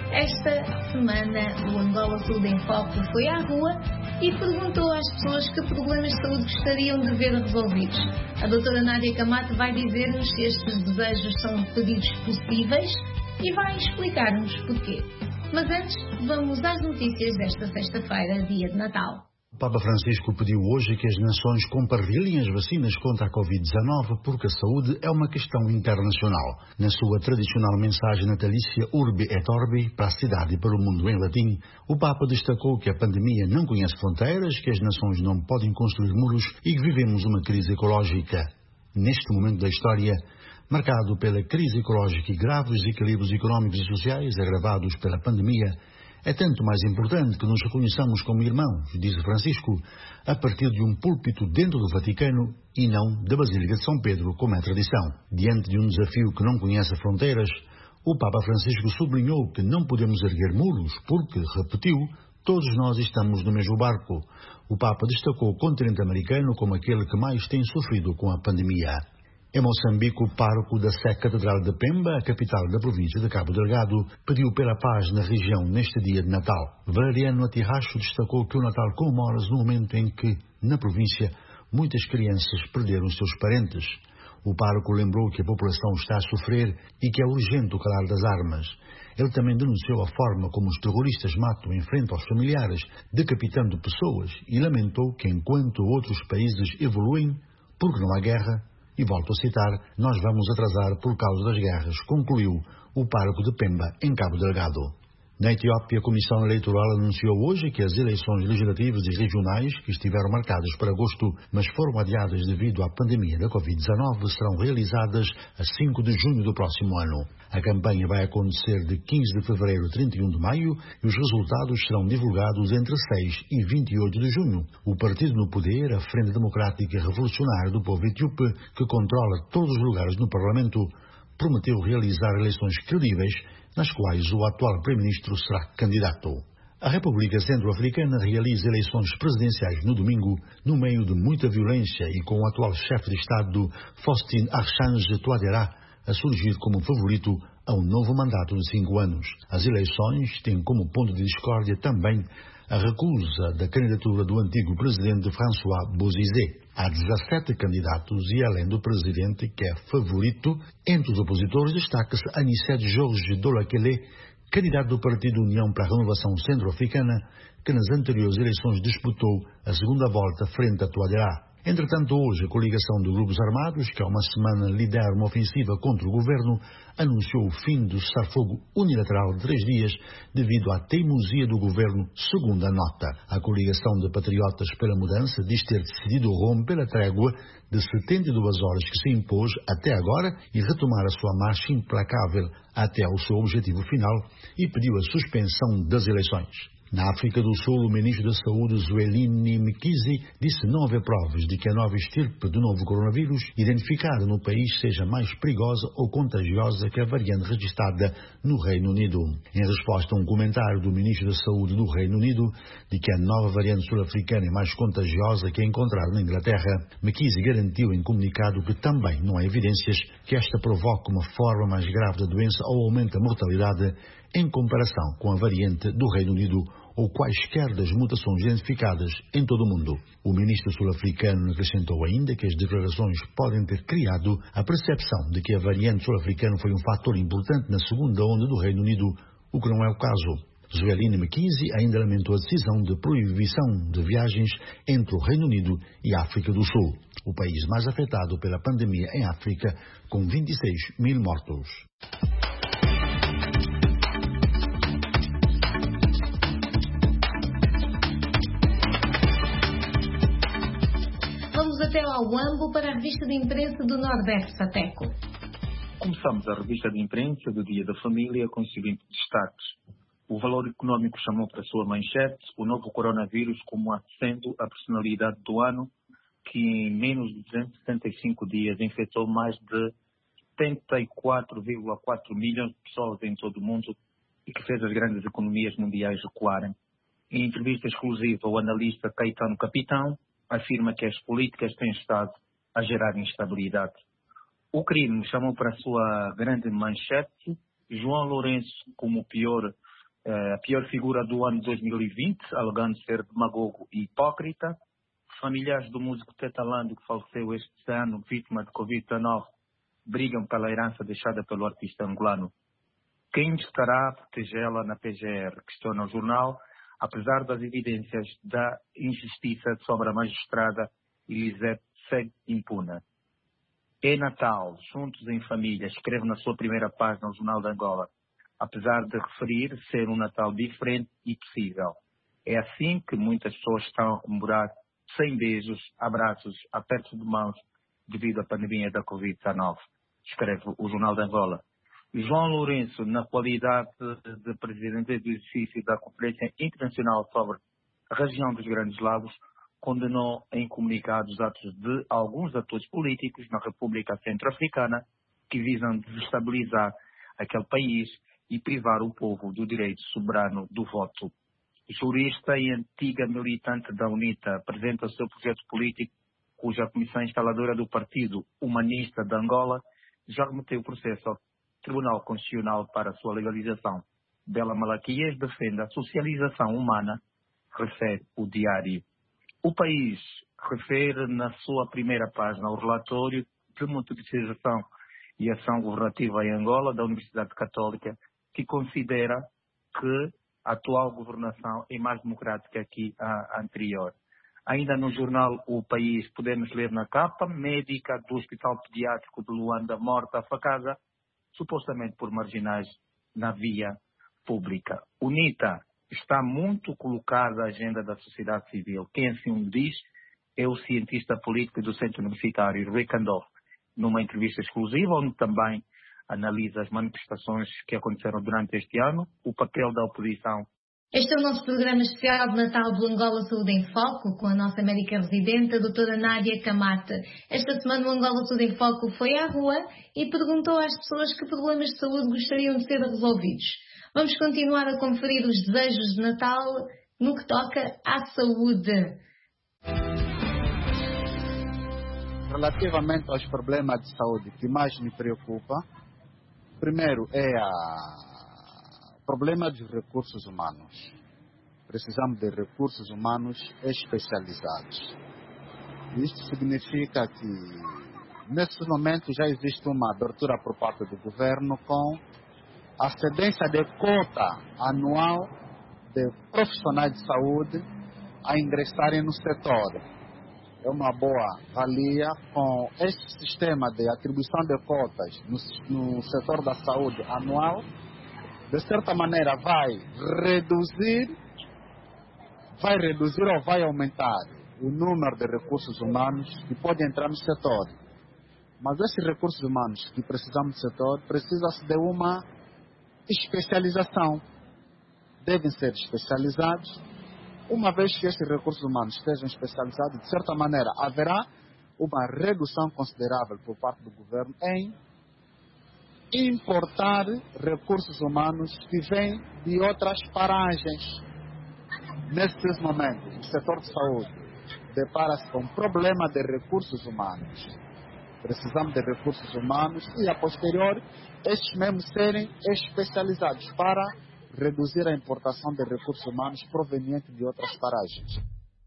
Esta semana o Angola Saúde em Foco foi à rua e perguntou às pessoas que problemas de saúde gostariam de ver resolvidos. A doutora Nádia Camacho vai dizer-nos se estes desejos são pedidos possíveis e vai explicar-nos porquê. Mas antes, vamos às notícias desta sexta-feira, dia de Natal. O Papa Francisco pediu hoje que as nações compartilhem as vacinas contra a covid dezanove porque a saúde é uma questão internacional. Na sua tradicional mensagem natalícia Urbi et Orbi para a cidade e para o mundo em latim, o Papa destacou que a pandemia não conhece fronteiras, que as nações não podem construir muros e que vivemos uma crise ecológica. Neste momento da história, marcado pela crise ecológica e graves desequilíbrios económicos e sociais agravados pela pandemia, é tanto mais importante que nos reconheçamos como irmãos, diz Francisco, a partir de um púlpito dentro do Vaticano e não da Basílica de São Pedro, como é tradição. Diante de um desafio que não conhece fronteiras, o Papa Francisco sublinhou que não podemos erguer muros porque, repetiu, todos nós estamos no mesmo barco. O Papa destacou o continente americano como aquele que mais tem sofrido com a pandemia. Em Moçambique, o pároco da Sé Catedral de Pemba, a capital da província de Cabo Delgado, pediu pela paz na região neste dia de Natal. Valeriano Atirracho destacou que o Natal comemora-se no momento em que, na província, muitas crianças perderam seus parentes. O pároco lembrou que a população está a sofrer e que é urgente o calar das armas. Ele também denunciou a forma como os terroristas matam em frente aos familiares, decapitando pessoas, e lamentou que enquanto outros países evoluem, porque não há guerra, e volto a citar, nós vamos atrasar por causa das guerras, concluiu o pároco de Pemba, em Cabo Delgado. Na Etiópia, a Comissão Eleitoral anunciou hoje que as eleições legislativas e regionais, que estiveram marcadas para agosto, mas foram adiadas devido à pandemia da covid dezanove, serão realizadas a cinco de junho do próximo ano. A campanha vai acontecer de quinze de fevereiro a trinta e um de maio e os resultados serão divulgados entre seis e vinte e oito de junho. O partido no poder, a Frente Democrática Revolucionária do Povo Etíope, que controla todos os lugares no Parlamento, prometeu realizar eleições credíveis nas quais o atual Primeiro-Ministro será candidato. A República Centro-Africana realiza eleições presidenciais no domingo, no meio de muita violência e com o atual chefe de Estado, Faustin Archange Touadéra, a surgir como favorito a um novo mandato de cinco anos. As eleições têm como ponto de discórdia também a recusa da candidatura do antigo presidente François Bozizé. Há dezassete candidatos e, além do presidente, que é favorito, entre os opositores destaca-se Anicet Jorge Dolakele, candidato do Partido União para a Renovação Centro-Africana, que nas anteriores eleições disputou a segunda volta frente a Touadéra. Entretanto, hoje, a coligação de grupos armados, que há uma semana lidera uma ofensiva contra o governo, anunciou o fim do cessar-fogo unilateral de três dias devido à teimosia do governo, segundo a nota. A coligação de patriotas pela mudança diz ter decidido romper a trégua de setenta e duas horas que se impôs até agora e retomar a sua marcha implacável até ao seu objetivo final e pediu a suspensão das eleições. Na África do Sul, o ministro da Saúde, Zwelithini Mkhize, disse não haver provas de que a nova estirpe do novo coronavírus, identificada no país, seja mais perigosa ou contagiosa que a variante registrada no Reino Unido. Em resposta a um comentário do ministro da Saúde do Reino Unido, de que a nova variante sul-africana é mais contagiosa que a encontrada na Inglaterra, Mkhize garantiu em comunicado que também não há evidências que esta provoque uma forma mais grave da doença ou aumente a mortalidade em comparação com a variante do Reino Unido ou quaisquer das mutações identificadas em todo o mundo. O ministro sul-africano acrescentou ainda que as declarações podem ter criado a percepção de que a variante sul-africana foi um fator importante na segunda onda do Reino Unido, o que não é o caso. Zwelithini Mkhize ainda lamentou a decisão de proibição de viagens entre o Reino Unido e a África do Sul, o país mais afetado pela pandemia em África, com vinte e seis mil mortos. Vamos até ao Huambo para a revista de imprensa do Nordeste, Sateco. Começamos a revista de imprensa do Dia da Família com os seguintes destaques. O Valor Econômico chamou para a sua manchete o novo coronavírus como sendo a personalidade do ano, que em menos de duzentos e setenta e cinco dias infectou mais de setenta e quatro vírgula quatro milhões de pessoas em todo o mundo e que fez as grandes economias mundiais recuarem. Em entrevista exclusiva, o analista Caetano Capitão afirma que as políticas têm estado a gerar instabilidade. O Crime chamou para a sua grande manchete João Lourenço como o pior a pior figura do ano dois mil e vinte, alegando ser demagogo e hipócrita. Familiares do músico Teta Lando, que faleceu este ano, vítima de covid dezenove, brigam pela herança deixada pelo artista angolano. Quem estará a protegê-la na P G R? Questiona o jornal, apesar das evidências da injustiça sobre a magistrada Elisete segue impune. É Natal, juntos em família, escreve na sua primeira página o Jornal de Angola, apesar de referir ser um Natal diferente e possível. É assim que muitas pessoas estão a comemorar sem beijos, abraços, apertos de mãos, devido à pandemia da covid dezenove, escreve o Jornal de Angola. João Lourenço, na qualidade de presidente do exercício da Conferência Internacional sobre a Região dos Grandes Lagos, condenou em comunicado os atos de alguns atores políticos na República Centro-Africana que visam desestabilizar aquele país e privar o povo do direito soberano do voto. Jurista e antiga militante da UNITA, apresenta o seu projeto político, cuja comissão instaladora do Partido Humanista de Angola já remeteu o processo ao Tribunal Constitucional para a sua legalização. Bela Malaquias defende a socialização humana, refere o diário. O País refere na sua primeira página o relatório de monitorização e ação governativa em Angola da Universidade Católica, que considera que a atual governação é mais democrática que a anterior. Ainda no jornal O País podemos ler na capa, médica do Hospital Pediátrico de Luanda morta a facada, supostamente por marginais na via pública. UNITA está muito colocada na agenda da sociedade civil. Quem assim o diz é o cientista político do Centro Universitário, Rick Andolfo, numa entrevista exclusiva, onde também analisa as manifestações que aconteceram durante este ano, o papel da oposição. Este é o nosso programa especial de Natal do Angola Saúde em Foco, com a nossa médica residente, a doutora Nádia Camate. Esta semana o Angola Saúde em Foco foi à rua e perguntou às pessoas que problemas de saúde gostariam de ser resolvidos. Vamos continuar a conferir os desejos de Natal no que toca à saúde. Relativamente aos problemas de saúde que mais me preocupa, primeiro é o problema dos recursos humanos. Precisamos de recursos humanos especializados. Isto significa que, nesses momentos, já existe uma abertura por parte do governo com a cedência de cota anual de profissionais de saúde a ingressarem no setor. É uma boa valia com este sistema de atribuição de cotas no, no setor da saúde anual. De certa maneira vai reduzir, vai reduzir ou vai aumentar o número de recursos humanos que podem entrar no setor. Mas esses recursos humanos que precisamos do setor precisam-se de uma especialização. Devem ser especializados. Uma vez que estes recursos humanos estejam especializados, de certa maneira haverá uma redução considerável por parte do governo em importar recursos humanos que vêm de outras paragens. Nesses momentos, o setor de saúde depara-se com um problema de recursos humanos. Precisamos de recursos humanos e, a posteriori, estes mesmos serem especializados para reduzir a importação de recursos humanos provenientes de outras paragens.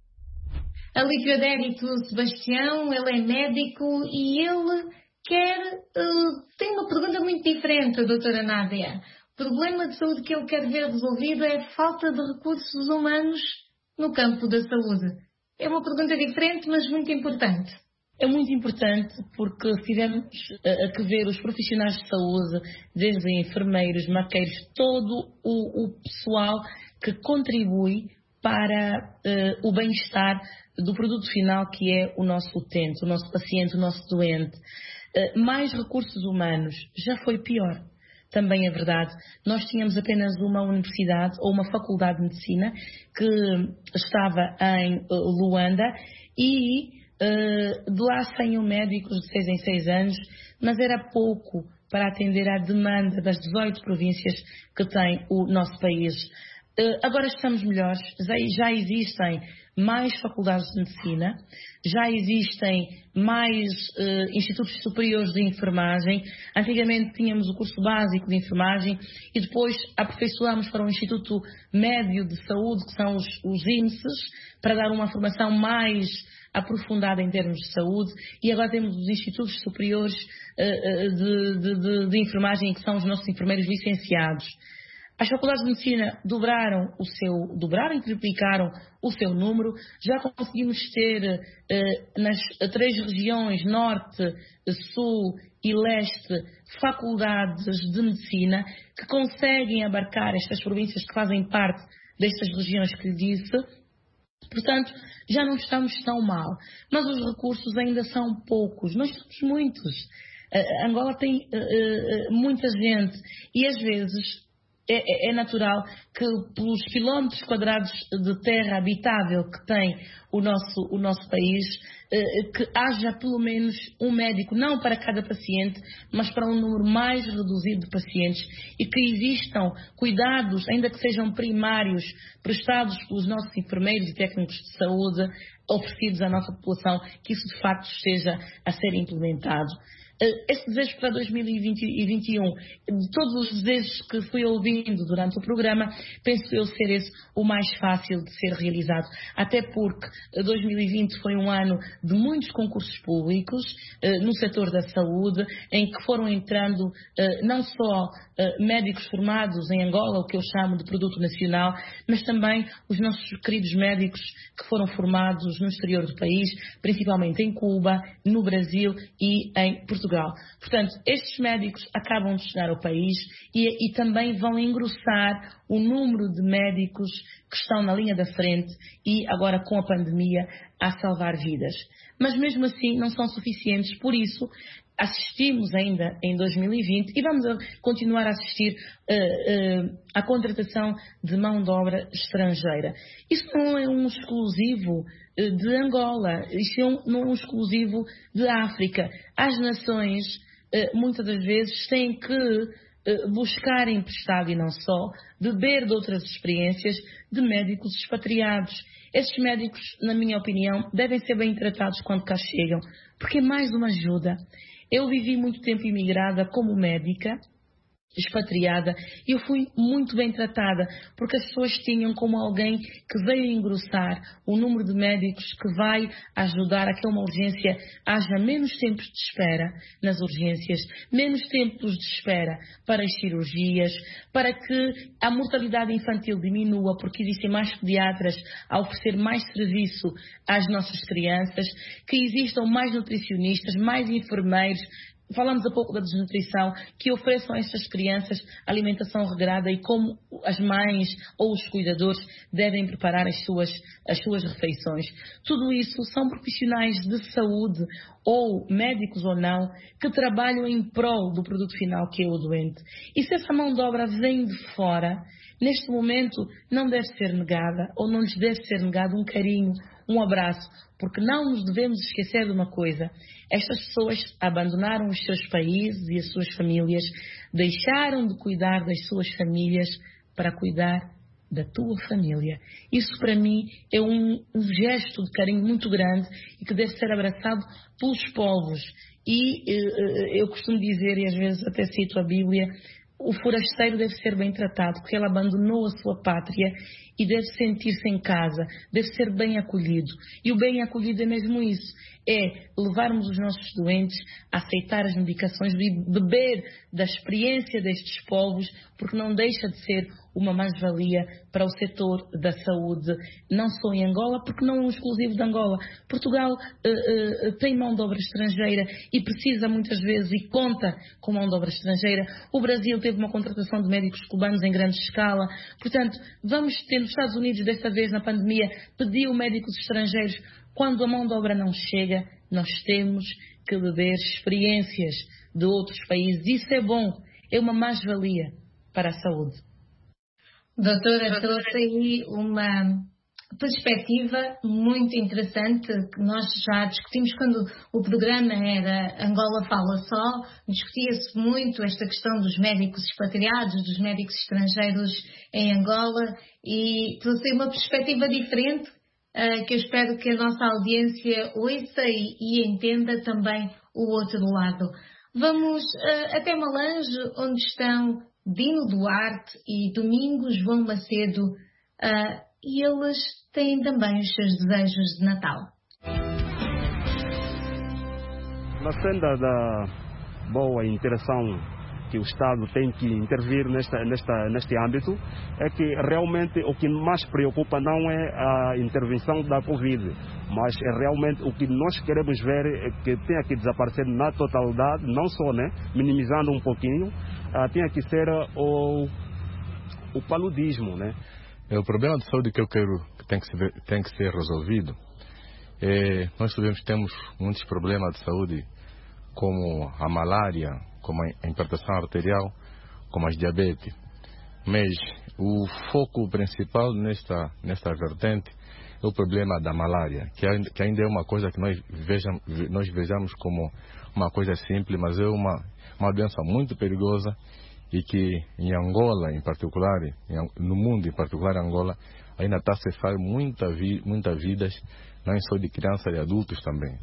Ali Adérito Sebastião, ele é médico e ele quer, uh, tem uma pergunta muito diferente, doutora Nádia. O problema de saúde que ele quer ver resolvido é a falta de recursos humanos no campo da saúde. É uma pergunta diferente, mas muito importante. É muito importante porque se tivermos a que ver os profissionais de saúde, desde enfermeiros, maqueiros, todo o, o pessoal que contribui para uh, o bem-estar do produto final, que é o nosso utente, o nosso paciente, o nosso doente. Mais recursos humanos, já foi pior. Também é verdade. Nós tínhamos apenas uma universidade ou uma faculdade de medicina que estava em Luanda e de lá saíam médicos de seis em seis anos, mas era pouco para atender à demanda das dezoito províncias que tem o nosso país. Agora estamos melhores, já existem mais faculdades de medicina, já existem mais uh, institutos superiores de enfermagem. Antigamente tínhamos o curso básico de enfermagem e depois aperfeiçoámos para o Instituto Médio de Saúde, que são os, os I M S S, para dar uma formação mais aprofundada em termos de saúde, e agora temos os institutos superiores uh, de, de, de, de enfermagem, que são os nossos enfermeiros licenciados. As faculdades de medicina dobraram o seu, dobraram e triplicaram o seu número. Já conseguimos ter eh, nas três regiões, norte, sul e leste, faculdades de medicina que conseguem abarcar estas províncias que fazem parte destas regiões que lhe disse. Portanto, já não estamos tão mal. Mas os recursos ainda são poucos. Nós somos muitos. Uh, Angola tem uh, uh, muita gente e às vezes É, é natural que pelos quilómetros quadrados de terra habitável que tem o nosso, o nosso país, que haja pelo menos um médico, não para cada paciente, mas para um número mais reduzido de pacientes, e que existam cuidados, ainda que sejam primários, prestados pelos nossos enfermeiros e técnicos de saúde, oferecidos à nossa população, que isso de facto esteja a ser implementado. Este desejo para dois mil e vinte e um, de todos os desejos que fui ouvindo durante o programa, penso eu ser esse o mais fácil de ser realizado. Até porque dois mil e vinte foi um ano de muitos concursos públicos no setor da saúde, em que foram entrando não só médicos formados em Angola, o que eu chamo de produto nacional, mas também os nossos queridos médicos que foram formados no exterior do país, principalmente em Cuba, no Brasil e em Portugal. Portanto, estes médicos acabam de chegar ao país e, e também vão engrossar o número de médicos que estão na linha da frente e agora com a pandemia a salvar vidas. Mas mesmo assim não são suficientes, por isso assistimos ainda em dois mil e vinte e vamos continuar a assistir uh, uh, à contratação de mão de obra estrangeira. Isso não é um exclusivo uh, de Angola, isso é um, não é um exclusivo de África. As nações, uh, muitas das vezes, têm que uh, buscar emprestado e não só, beber de outras experiências de médicos expatriados. Estes médicos, na minha opinião, devem ser bem tratados quando cá chegam, porque é mais uma ajuda. Eu vivi muito tempo imigrada como médica, expatriada, e eu fui muito bem tratada, porque as pessoas tinham como alguém que veio engrossar o número de médicos que vai ajudar a que uma urgência haja menos tempos de espera nas urgências, menos tempos de espera para as cirurgias, para que a mortalidade infantil diminua, porque existem mais pediatras a oferecer mais serviço às nossas crianças, que existam mais nutricionistas, mais enfermeiros. Falamos há pouco da desnutrição, que ofereçam a estas crianças alimentação regrada e como as mães ou os cuidadores devem preparar as suas, as suas refeições. Tudo isso são profissionais de saúde, ou médicos ou não, que trabalham em prol do produto final, que é o doente. E se essa mão de obra vem de fora, neste momento não deve ser negada, ou não lhes deve ser negado um carinho, um abraço, porque não nos devemos esquecer de uma coisa: estas pessoas abandonaram os seus países e as suas famílias, deixaram de cuidar das suas famílias para cuidar da tua família. Isso para mim é um, um gesto de carinho muito grande e que deve ser abraçado pelos povos. E eh, eu costumo dizer, e às vezes até cito a Bíblia, o forasteiro deve ser bem tratado, porque ele abandonou a sua pátria e deve sentir-se em casa, deve ser bem acolhido. E o bem acolhido é mesmo isso, é levarmos os nossos doentes a aceitar as medicações e beber da experiência destes povos, porque não deixa de ser uma mais-valia para o setor da saúde, não só em Angola, porque não é um exclusivo de Angola. Portugal uh, uh, tem mão de obra estrangeira e precisa muitas vezes e conta com mão de obra estrangeira. O Brasil teve uma contratação de médicos cubanos em grande escala. Portanto, vamos ter nos Estados Unidos, desta vez na pandemia, pediu médicos estrangeiros Quando a mão de obra não chega, nós temos que beber experiências de outros países. Isso é bom, é uma mais-valia para a saúde. Doutora, trouxe aí uma perspectiva muito interessante que nós já discutimos quando o programa era Angola Fala Só. Discutia-se muito esta questão dos médicos expatriados, dos médicos estrangeiros em Angola, e trouxe uma perspectiva diferente uh, que eu espero que a nossa audiência ouça e, e entenda também o outro lado. Vamos uh, até Malange, onde estão Dino Duarte e Domingos João Macedo, uh, e eles têm também os seus desejos de Natal. Na senda da boa interação que o Estado tem que intervir nesta, nesta, neste âmbito, é que realmente o que mais preocupa não é a intervenção da Covid, mas é realmente o que nós queremos ver é que tenha que desaparecer na totalidade, não só, né, minimizando um pouquinho, uh, tenha que ser o, o paludismo, né? É, o problema de saúde que eu quero que tem que ser, tem que ser resolvido. É, nós sabemos que temos muitos problemas de saúde, como a malária, como a hipertensão arterial, como as diabetes. Mas o foco principal nesta, nesta vertente é o problema da malária, que ainda, que ainda é uma coisa que nós, vejam, nós vejamos como uma coisa simples, mas é uma, uma doença muito perigosa e que em Angola, em particular, em, no mundo, em particular em Angola, ainda está a cessar muita vi, muitas vidas, não só de crianças e adultos também.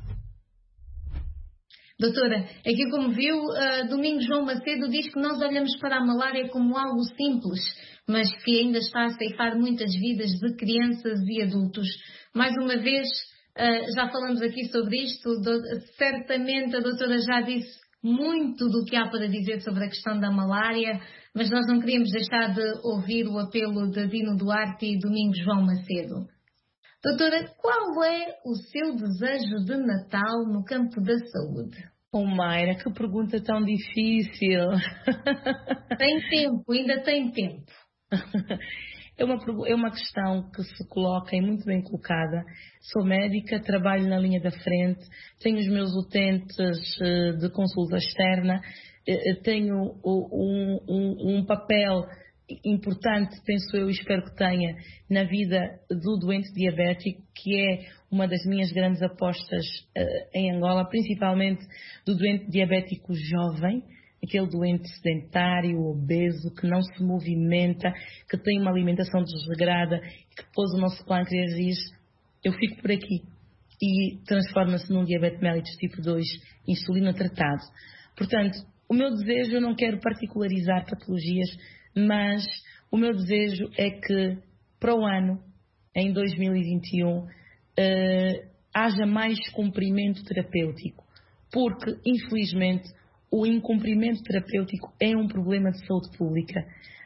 Doutora, aqui como viu, uh, Domingos João Macedo diz que nós olhamos para a malária como algo simples, mas que ainda está a ceifar muitas vidas de crianças e adultos. Mais uma vez, uh, já falamos aqui sobre isto, do, certamente a doutora já disse muito do que há para dizer sobre a questão da malária, mas nós não queríamos deixar de ouvir o apelo de Dino Duarte e Domingos João Macedo. Doutora, qual é o seu desejo de Natal no campo da saúde? Oh, Mayra, que pergunta tão difícil. Tem tempo, ainda tem tempo. É uma, é uma questão que se coloca e muito bem colocada. Sou médica, trabalho na linha da frente, tenho os meus utentes de consulta externa, tenho um, um, um papel importante, penso eu e espero que tenha, na vida do doente diabético, que é uma das minhas grandes apostas uh, em Angola, principalmente do doente diabético jovem, aquele doente sedentário, obeso, que não se movimenta, que tem uma alimentação desregrada, que depois o nosso pâncreas diz, eu fico por aqui, e transforma-se num diabetes mellitus tipo dois, insulina tratado. Portanto, o meu desejo, eu não quero particularizar patologias, mas o meu desejo é que para o ano, em dois mil e vinte e um, uh, haja mais cumprimento terapêutico, porque, infelizmente, o incumprimento terapêutico é um problema de saúde pública.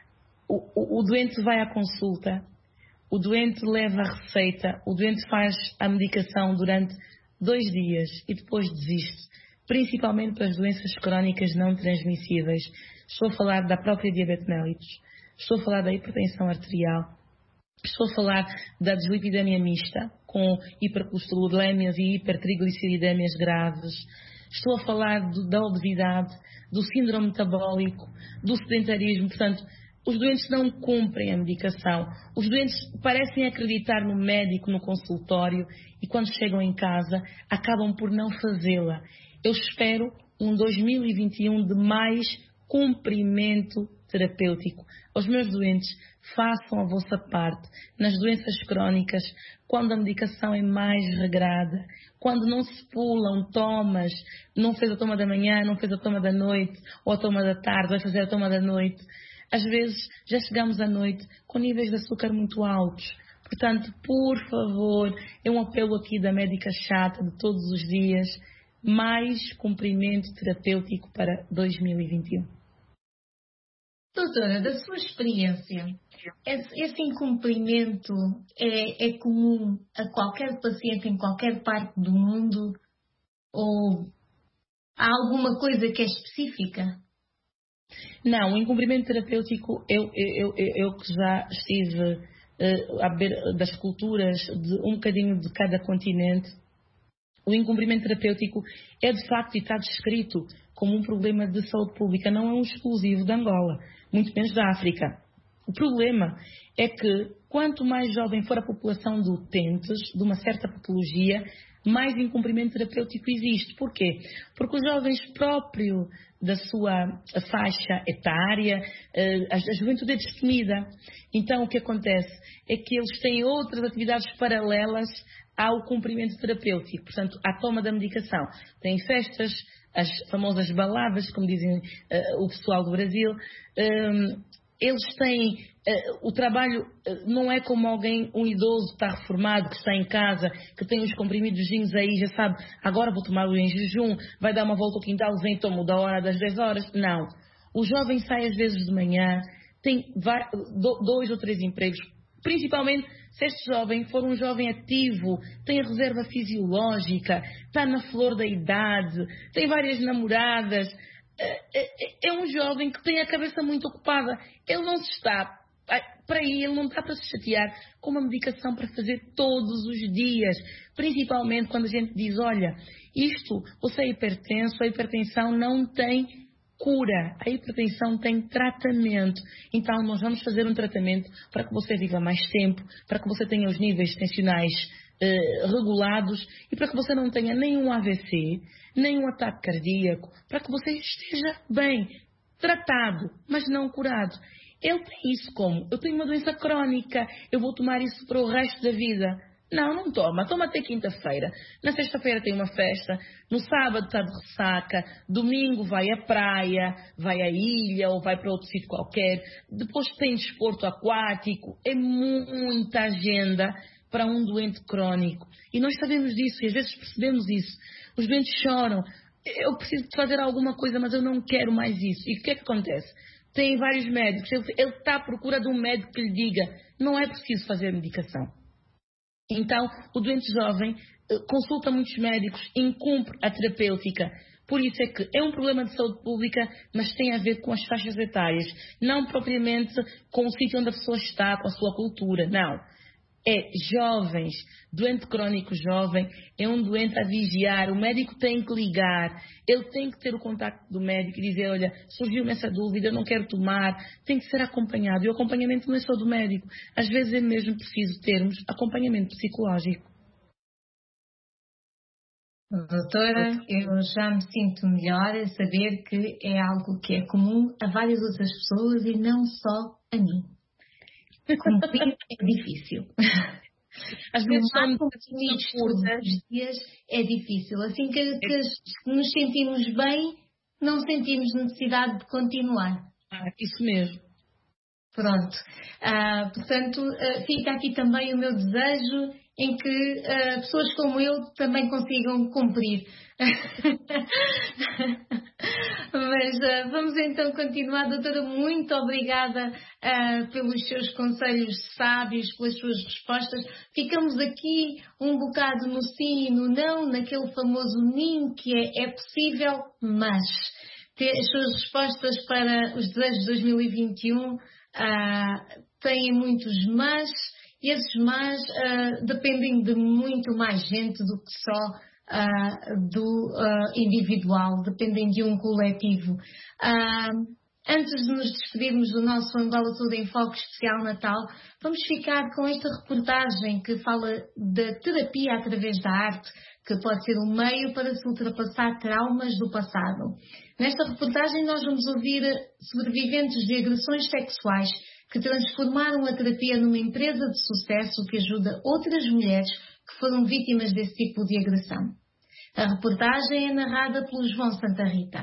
O, o, o doente vai à consulta, o doente leva a receita, o doente faz a medicação durante dois dias e depois desiste, principalmente para as doenças crónicas não transmissíveis. Estou a falar da própria diabetes mellitus, estou a falar da hipertensão arterial, estou a falar da dislipidemia mista, com hipercolesterolémias e hipertrigliceridemias graves, estou a falar do, da obesidade, do síndrome metabólico, do sedentarismo. Portanto, os doentes não cumprem a medicação, os doentes parecem acreditar no médico, no consultório, e quando chegam em casa acabam por não fazê-la. Eu espero um dois mil e vinte e um de mais cumprimento terapêutico. Aos meus doentes, façam a vossa parte. Nas doenças crónicas, quando a medicação é mais regrada, quando não se pulam tomas, não fez a toma da manhã, não fez a toma da noite, ou a toma da tarde, vai fazer a toma da noite. Às vezes, já chegamos à noite com níveis de açúcar muito altos. Portanto, por favor, é um apelo aqui da médica chata de todos os dias, mais cumprimento terapêutico para dois mil e vinte e um. Doutora, da sua experiência, esse, esse incumprimento é, é comum a qualquer paciente em qualquer parte do mundo? Ou há alguma coisa que é específica? Não, o incumprimento terapêutico, eu, eu, eu, eu que já estive uh, a beber das culturas, de um bocadinho de cada continente. O incumprimento terapêutico é de facto, e está descrito como um problema de saúde pública, não é um exclusivo de Angola, muito menos da África. O problema é que quanto mais jovem for a população de utentes de uma certa patologia, mais incumprimento terapêutico existe. Porquê? Porque os jovens próprio da sua faixa etária, a juventude é destemida. Então o que acontece é que eles têm outras atividades paralelas ao cumprimento terapêutico, portanto, à toma da medicação. Têm festas, as famosas baladas, como dizem uh, o pessoal do Brasil. Um, eles têm, uh, o trabalho uh, não é como alguém, um idoso que está reformado, que está em casa, que tem os comprimidozinhos aí, já sabe, agora vou tomar o em jejum, vai dar uma volta ao quintal, vem, tomo da hora das dez horas. Não. O jovem sai às vezes de manhã, tem dois ou três empregos, principalmente se este jovem for um jovem ativo, tem a reserva fisiológica, está na flor da idade, tem várias namoradas, é um jovem que tem a cabeça muito ocupada. Ele não se está, para aí, ele não está para se chatear com uma medicação para fazer todos os dias, principalmente quando a gente diz, olha, isto, você é hipertenso, a hipertensão não tem cura, a hipertensão tem tratamento. Então nós vamos fazer um tratamento para que você viva mais tempo, para que você tenha os níveis tensionais eh, regulados e para que você não tenha nenhum A V C, nenhum ataque cardíaco, para que você esteja bem, tratado, mas não curado. Ele tem isso como? Eu tenho uma doença crónica, eu vou tomar isso para o resto da vida. Não, não toma. Toma até quinta-feira. Na sexta-feira tem uma festa. No sábado está de ressaca. Domingo vai à praia, vai à ilha ou vai para outro sítio qualquer. Depois tem desporto aquático. É muita agenda para um doente crónico. E nós sabemos disso e às vezes percebemos isso. Os doentes choram. Eu preciso de fazer alguma coisa, mas eu não quero mais isso. E o que é que acontece? Tem vários médicos. Ele está à procura de um médico que lhe diga não é preciso fazer medicação. Então, o doente jovem consulta muitos médicos, incumpre a terapêutica. Por isso é que é um problema de saúde pública, mas tem a ver com as faixas etárias. Não propriamente com o sítio onde a pessoa está, com a sua cultura. Não. É jovens. Doente crónico jovem é um doente a vigiar. O médico tem que ligar. Ele tem que ter o contacto do médico e dizer, olha, surgiu-me essa dúvida, eu não quero tomar. Tem que ser acompanhado. E o acompanhamento não é só do médico. Às vezes é mesmo preciso termos acompanhamento psicológico. Doutora, eu já me sinto melhor a saber que é algo que é comum a várias outras pessoas e não só a mim. Cumprir é difícil. Às vezes são cumpridos todos os dias é difícil. Assim que, que nos sentimos bem, não sentimos necessidade de continuar. Ah, isso mesmo. Pronto. Ah, portanto, ah, fica aqui também o meu desejo em que ah, pessoas como eu também consigam cumprir. Mas uh, vamos então continuar, doutora, muito obrigada uh, pelos seus conselhos sábios, pelas suas respostas. Ficamos aqui um bocado no sim e no não, naquele famoso nim que é, é possível, mas ter as suas respostas para os desejos de dois mil e vinte e um uh, têm muitos mas, e esses mas uh, dependem de muito mais gente do que só Uh, do uh, individual, dependem de um coletivo. Uh, antes de nos despedirmos do nosso Angola Tudo em Foco especial Natal, vamos ficar com esta reportagem que fala da terapia através da arte, que pode ser um meio para se ultrapassar traumas do passado. Nesta reportagem nós vamos ouvir sobreviventes de agressões sexuais que transformaram a terapia numa empresa de sucesso que ajuda outras mulheres que foram vítimas desse tipo de agressão. A reportagem é narrada pelo João Santa Rita.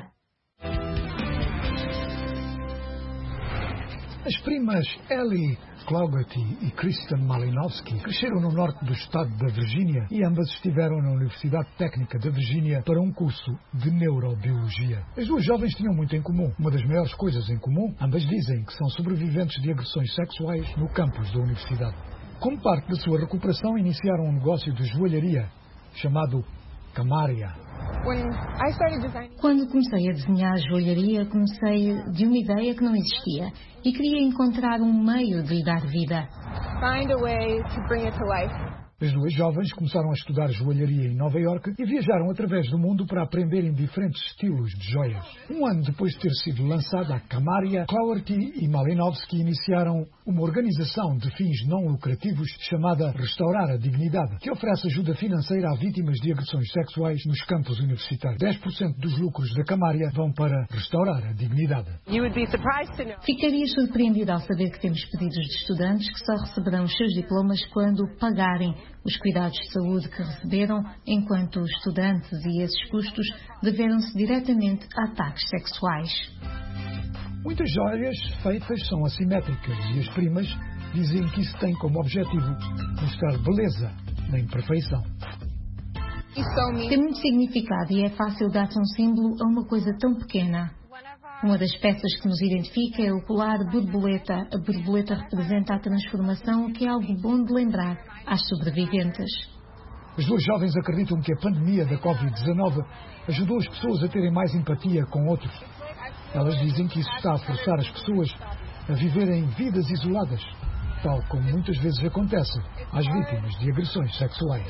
As primas Ellie Clougherty e Kristen Malinowski cresceram no norte do estado da Virgínia e ambas estiveram na Universidade Técnica da Virgínia para um curso de neurobiologia. As duas jovens tinham muito em comum. Uma das maiores coisas em comum, ambas dizem que são sobreviventes de agressões sexuais no campus da universidade. Como parte da sua recuperação, iniciaram um negócio de joalharia chamado Camaria. Quando comecei a desenhar a joalharia, comecei de uma ideia que não existia e queria encontrar um meio de lhe dar vida. find a way to bring it to life. As duas jovens começaram a estudar joalharia em Nova Iorque e viajaram através do mundo para aprenderem diferentes estilos de joias. Um ano depois de ter sido lançada, a Kamaria, Clougherty e Malinowski iniciaram uma organização de fins não lucrativos chamada Restaurar a Dignidade, que oferece ajuda financeira a vítimas de agressões sexuais nos campos universitários. dez por cento dos lucros da Kamaria vão para Restaurar a Dignidade. Ficarias surpreendido ao saber que temos pedidos de estudantes que só receberão os seus diplomas quando pagarem os cuidados de saúde que receberam, enquanto os estudantes e esses custos deveram-se diretamente a ataques sexuais. Muitas joias feitas são assimétricas e as primas dizem que isso tem como objetivo mostrar beleza na imperfeição. Tem muito significado e é fácil dar-se um símbolo a uma coisa tão pequena. Uma das peças que nos identifica é o colar borboleta. A borboleta representa a transformação, o que é algo bom de lembrar às sobreviventes. As duas jovens acreditam que a pandemia da covid dezanove ajudou as pessoas a terem mais empatia com outros. Elas dizem que isso está a forçar as pessoas a viverem vidas isoladas, tal como muitas vezes acontece às vítimas de agressões sexuais.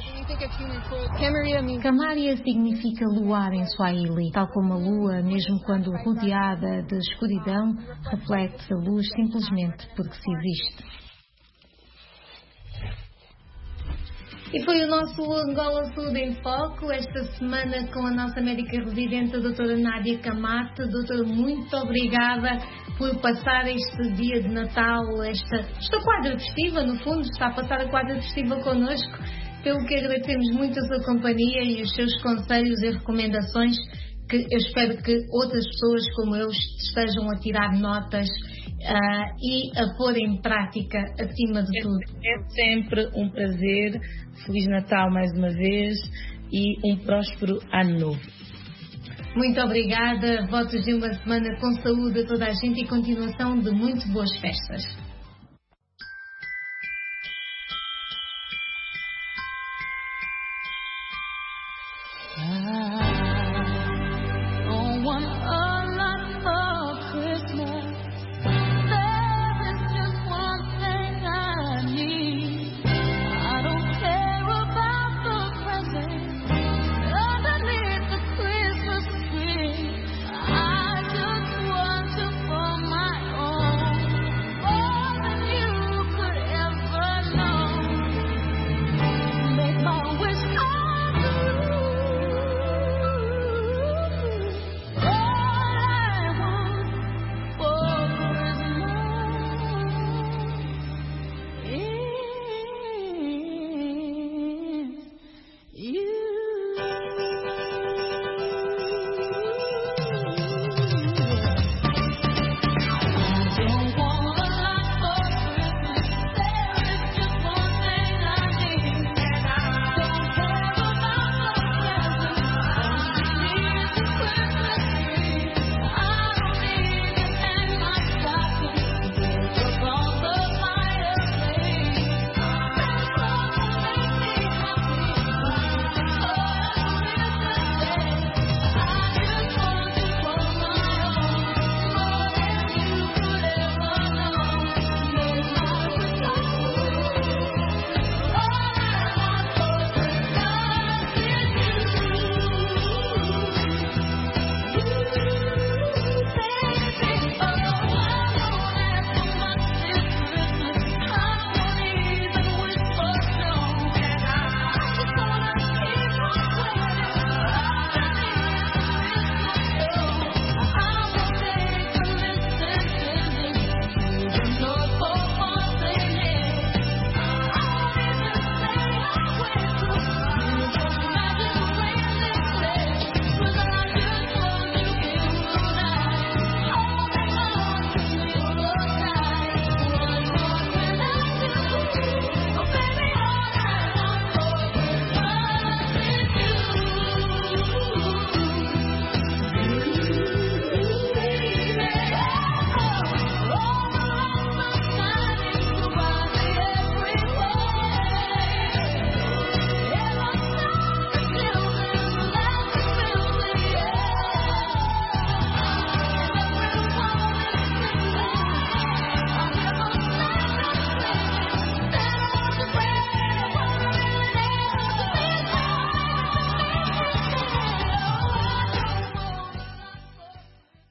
Kamaria significa luar em Swahili, tal como a lua, mesmo quando rodeada de escuridão, reflete a luz simplesmente porque se existe. E foi o nosso Angola Sul em Foco, esta semana com a nossa médica residente, a doutora Nádia Camate. Doutora, muito obrigada por passar este dia de Natal, esta, esta quadra festiva, no fundo, está a passar a quadra festiva connosco, pelo que agradecemos muito a sua companhia e os seus conselhos e recomendações, que eu espero que outras pessoas como eu estejam a tirar notas uh, e a pôr em prática acima de tudo. É sempre um prazer. Feliz Natal mais uma vez e um próspero ano novo. Muito obrigada. Votos de uma semana com saúde a toda a gente e continuação de muito boas festas.